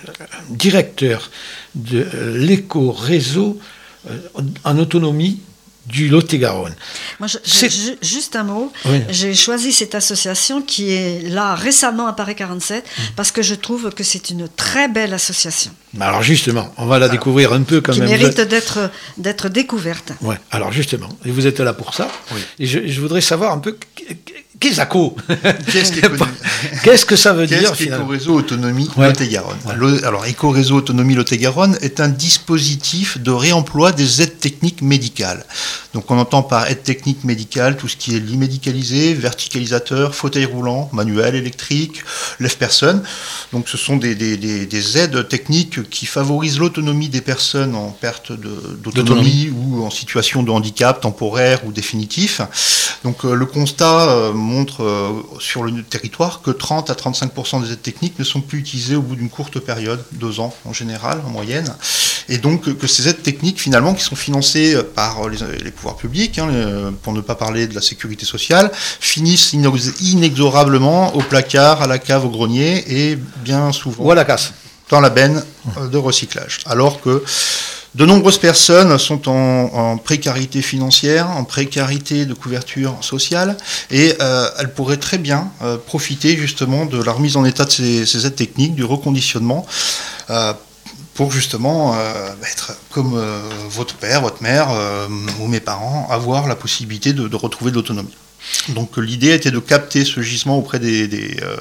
directeur de euh, l'éco-réseau euh, en autonomie du Lot-et-Garonne. Moi, je- C'est- je- ju- juste un mot. Oui. J'ai choisi cette association qui est là récemment à Paris quarante-sept Mmh. parce que je trouve que c'est une très belle association Alors justement, on va la découvrir un peu quand qui même. mérite d'être d'être découverte. Ouais, alors justement, et vous êtes là pour ça. Et je, je voudrais savoir un peu qu'est-ce Qu'est-ce qu'économie Qu'est-ce que ça veut dire Qu'est-ce finalement? qu'Éco-Réseau Autonomie Ouais. Lot-et-Garonne Ouais. Le- Alors, Éco-Réseau Autonomie Lot-et-Garonne est un dispositif de réemploi des aides techniques médicales. Donc, on entend par aide technique médicale tout ce qui est lit médicalisé, verticalisateur, fauteuil roulant, manuel, électrique, lève-personne. Donc, ce sont des, des- des- des aides techniques qui favorisent l'autonomie des personnes en perte de- d'autonomie ou en situation de handicap temporaire ou définitif. Donc, euh, le constat euh, montre euh, sur le territoire que trente à trente-cinq pour cent des aides techniques ne sont plus utilisées au bout d'une courte période, deux ans en général, en moyenne. Et donc euh, que ces aides techniques, finalement, qui sont financées euh, par les, les pouvoirs publics, hein, euh, pour ne pas parler de la sécurité sociale, finissent inex- inexorablement au placard, à la cave, au grenier, et bien souvent Ou à la casse. dans la benne euh, de recyclage. Alors que de nombreuses personnes sont en, en précarité financière, en précarité de couverture sociale, et euh, elles pourraient très bien euh, profiter justement de la remise en état de ces, ces aides techniques, du reconditionnement, euh, pour justement euh, être comme euh, votre père, votre mère euh, ou mes parents, avoir la possibilité de, de retrouver de l'autonomie. Donc l'idée était de capter ce gisement auprès des, des, euh,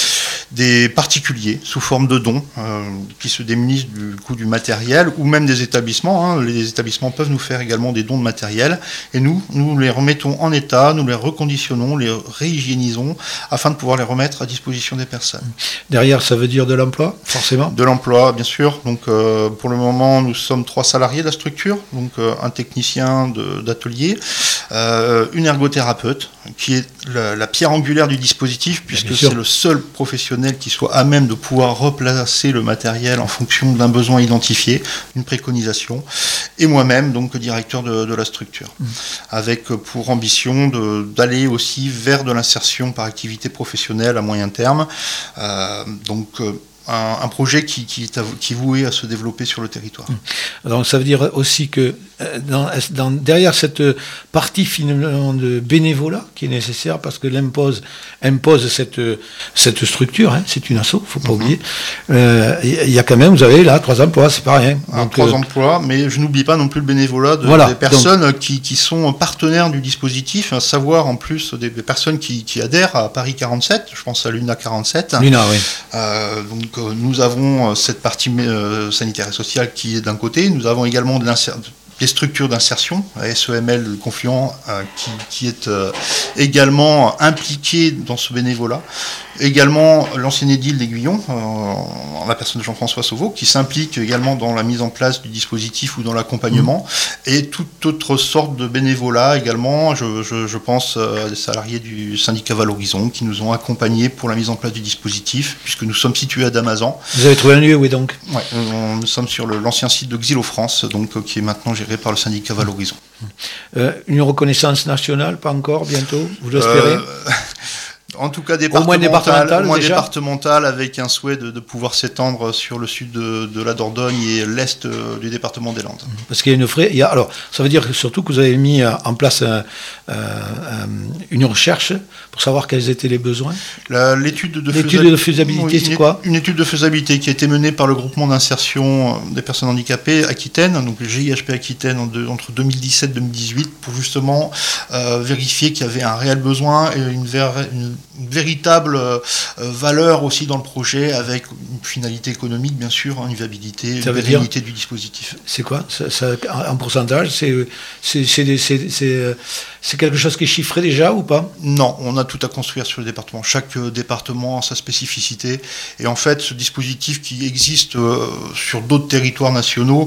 des particuliers sous forme de dons euh, qui se démunissent du coût du matériel, ou même des établissements. Hein. Les établissements peuvent nous faire également des dons de matériel, et nous, nous les remettons en état, nous les reconditionnons, les réhygiénisons, afin de pouvoir les remettre à disposition des personnes. Derrière, ça veut dire de l'emploi, forcément ? De l'emploi, bien sûr. Donc euh, pour le moment, nous sommes trois salariés de la structure, donc euh, un technicien de, d'atelier, euh, une ergothérapeute, qui est la, la pierre angulaire du dispositif, puisque c'est le seul professionnel qui soit à même de pouvoir replacer le matériel en fonction d'un besoin identifié, une préconisation, et moi-même, donc directeur de, de la structure, mmh. avec pour ambition de, d'aller aussi vers de l'insertion par activité professionnelle à moyen terme. Euh, donc euh, Un, un projet qui, qui, est à, qui est voué à se développer sur le territoire. Donc ça veut dire aussi que dans, dans, derrière cette partie finalement de bénévolat qui est nécessaire, parce que l'impose impose cette, cette structure, hein, c'est une asso, il ne faut pas mm-hmm. oublier, il euh, y a quand même, vous avez là, trois emplois, c'est pas rien. Donc, trois euh, emplois, mais je n'oublie pas non plus le bénévolat de, voilà, des personnes donc, qui, qui sont partenaires du dispositif, à savoir en plus des, des personnes qui, qui adhèrent à Paris quarante-sept, je pense à l'UNA quarante-sept. l'UNA, oui. Euh, donc nous avons cette partie euh, sanitaire et sociale qui est d'un côté, nous avons également de des structures d'insertion, la S E M L Confluent, euh, qui, qui est euh, également impliquée dans ce bénévolat. Également l'ancien édile d'Aiguillon, euh, en la personne de Jean-François Sauveau, qui s'implique également dans la mise en place du dispositif ou dans l'accompagnement, mmh. et toute autre sorte de bénévolat également. Je, je, je pense à des salariés du syndicat Valorisons qui nous ont accompagnés pour la mise en place du dispositif, puisque nous sommes situés à Damazan. Vous avez trouvé un lieu, oui donc ? Oui, nous, nous sommes sur le, l'ancien site de Xylo-France, donc, qui est maintenant géré par le syndicat Valorisons. Euh, une reconnaissance nationale, pas encore, bientôt, vous l'espérez ? euh... En tout cas départemental, au moins départemental, au moins déjà départemental avec un souhait de, de pouvoir s'étendre sur le sud de, de la Dordogne et l'est du département des Landes. Parce qu'il y a une frais, il y a, alors ça veut dire surtout que vous avez mis en place un, un, une recherche pour savoir quels étaient les besoins. La, l'étude de, l'étude faisab... de faisabilité, oui, c'est quoi ? Une étude de faisabilité qui a été menée par le groupement d'insertion des personnes handicapées Aquitaine, donc le G I H P Aquitaine en de, entre deux mille dix-sept et deux mille dix-huit, pour justement euh, vérifier qu'il y avait un réel besoin et une, ver- une une véritable euh, valeur aussi dans le projet, avec une finalité économique bien sûr, une viabilité, une pérennité du dispositif. C'est quoi ça, ça, en pourcentage c'est, c'est, c'est, c'est, c'est, c'est quelque chose qui est chiffré déjà ou pas ? Non, on a tout à construire sur le département. Chaque département a sa spécificité. Et en fait, ce dispositif qui existe euh, sur d'autres territoires nationaux,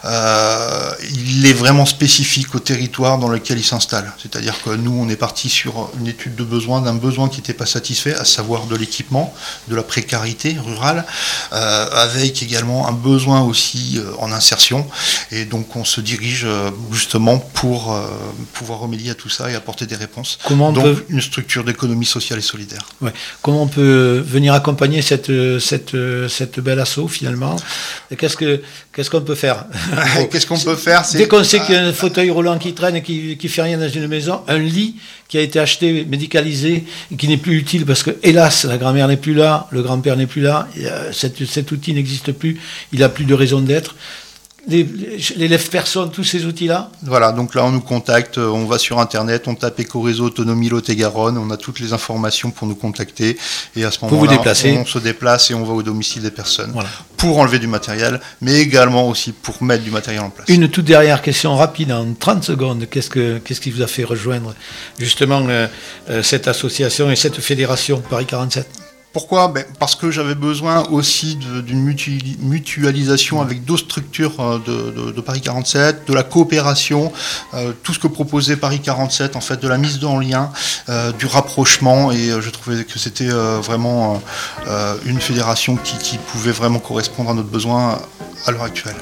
euh, il est vraiment spécifique au territoire dans lequel il s'installe. C'est-à-dire que nous, on est parti sur une étude de besoin, d'un besoin qui n'était pas satisfait, à savoir de l'équipement, de la précarité rurale, euh, avec également un besoin aussi euh, en insertion. Et donc, on se dirige euh, justement pour euh, pouvoir remédier à tout ça et apporter des réponses. Comment on donc, peut... une structure d'économie sociale et solidaire. Ouais. Comment on peut venir accompagner cette, cette, cette belle asso finalement ? Et qu'est-ce, que, qu'est-ce qu'on peut faire ? Qu'est-ce qu'on peut faire c'est... Dès qu'on sait qu'il y a un fauteuil roulant qui traîne et qui ne fait rien dans une maison, un lit qui a été acheté, médicalisé, et qui n'est plus utile parce que, hélas, la grand-mère n'est plus là, le grand-père n'est plus là, cet, cet outil n'existe plus, il n'a plus de raison d'être. Les, les lève personnes, tous ces outils-là ? Voilà, donc là on nous contacte, on va sur internet, on tape Éco-Réseau Autonomie Lot-et-Garonne, on a toutes les informations pour nous contacter, et à ce moment-là on se déplace et on va au domicile des personnes, voilà, pour enlever du matériel, mais également aussi pour mettre du matériel en place. Une toute dernière question rapide en trente secondes, qu'est-ce, que, qu'est-ce qui vous a fait rejoindre justement euh, euh, cette association et cette fédération Paris quarante-sept ? Pourquoi ? Ben parce que j'avais besoin aussi de, d'une mutu- mutualisation avec d'autres structures de, de, de Paris quarante-sept, de la coopération, euh, tout ce que proposait Paris quarante-sept, en fait, de la mise en lien, euh, du rapprochement, et euh, je trouvais que c'était euh, vraiment euh, une fédération qui, qui pouvait vraiment correspondre à notre besoin à l'heure actuelle.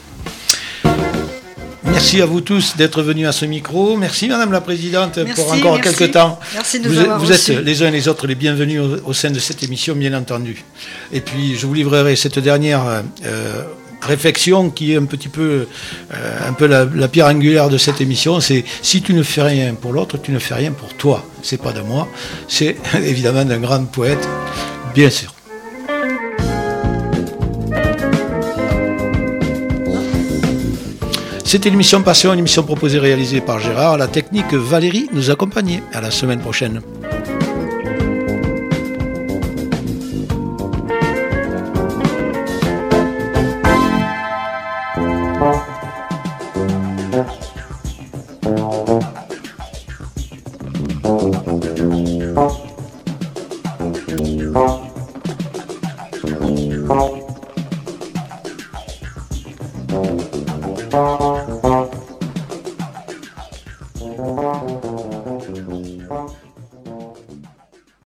Merci à vous tous d'être venus à ce micro. Merci Madame la Présidente merci, pour encore merci. quelques temps. Merci de vous, nous avoir vous reçus. êtes les uns et les autres les bienvenus au, au sein de cette émission, bien entendu. Et puis je vous livrerai cette dernière euh, réflexion qui est un petit peu, euh, un peu la, la pierre angulaire de cette émission. C'est si tu ne fais rien pour l'autre, tu ne fais rien pour toi. C'est pas de moi, c'est évidemment d'un grand poète, bien sûr. C'était l'émission Passion, une émission proposée et réalisée par Gérard. La technique Valérie nous accompagnait. À la semaine prochaine. Thank you.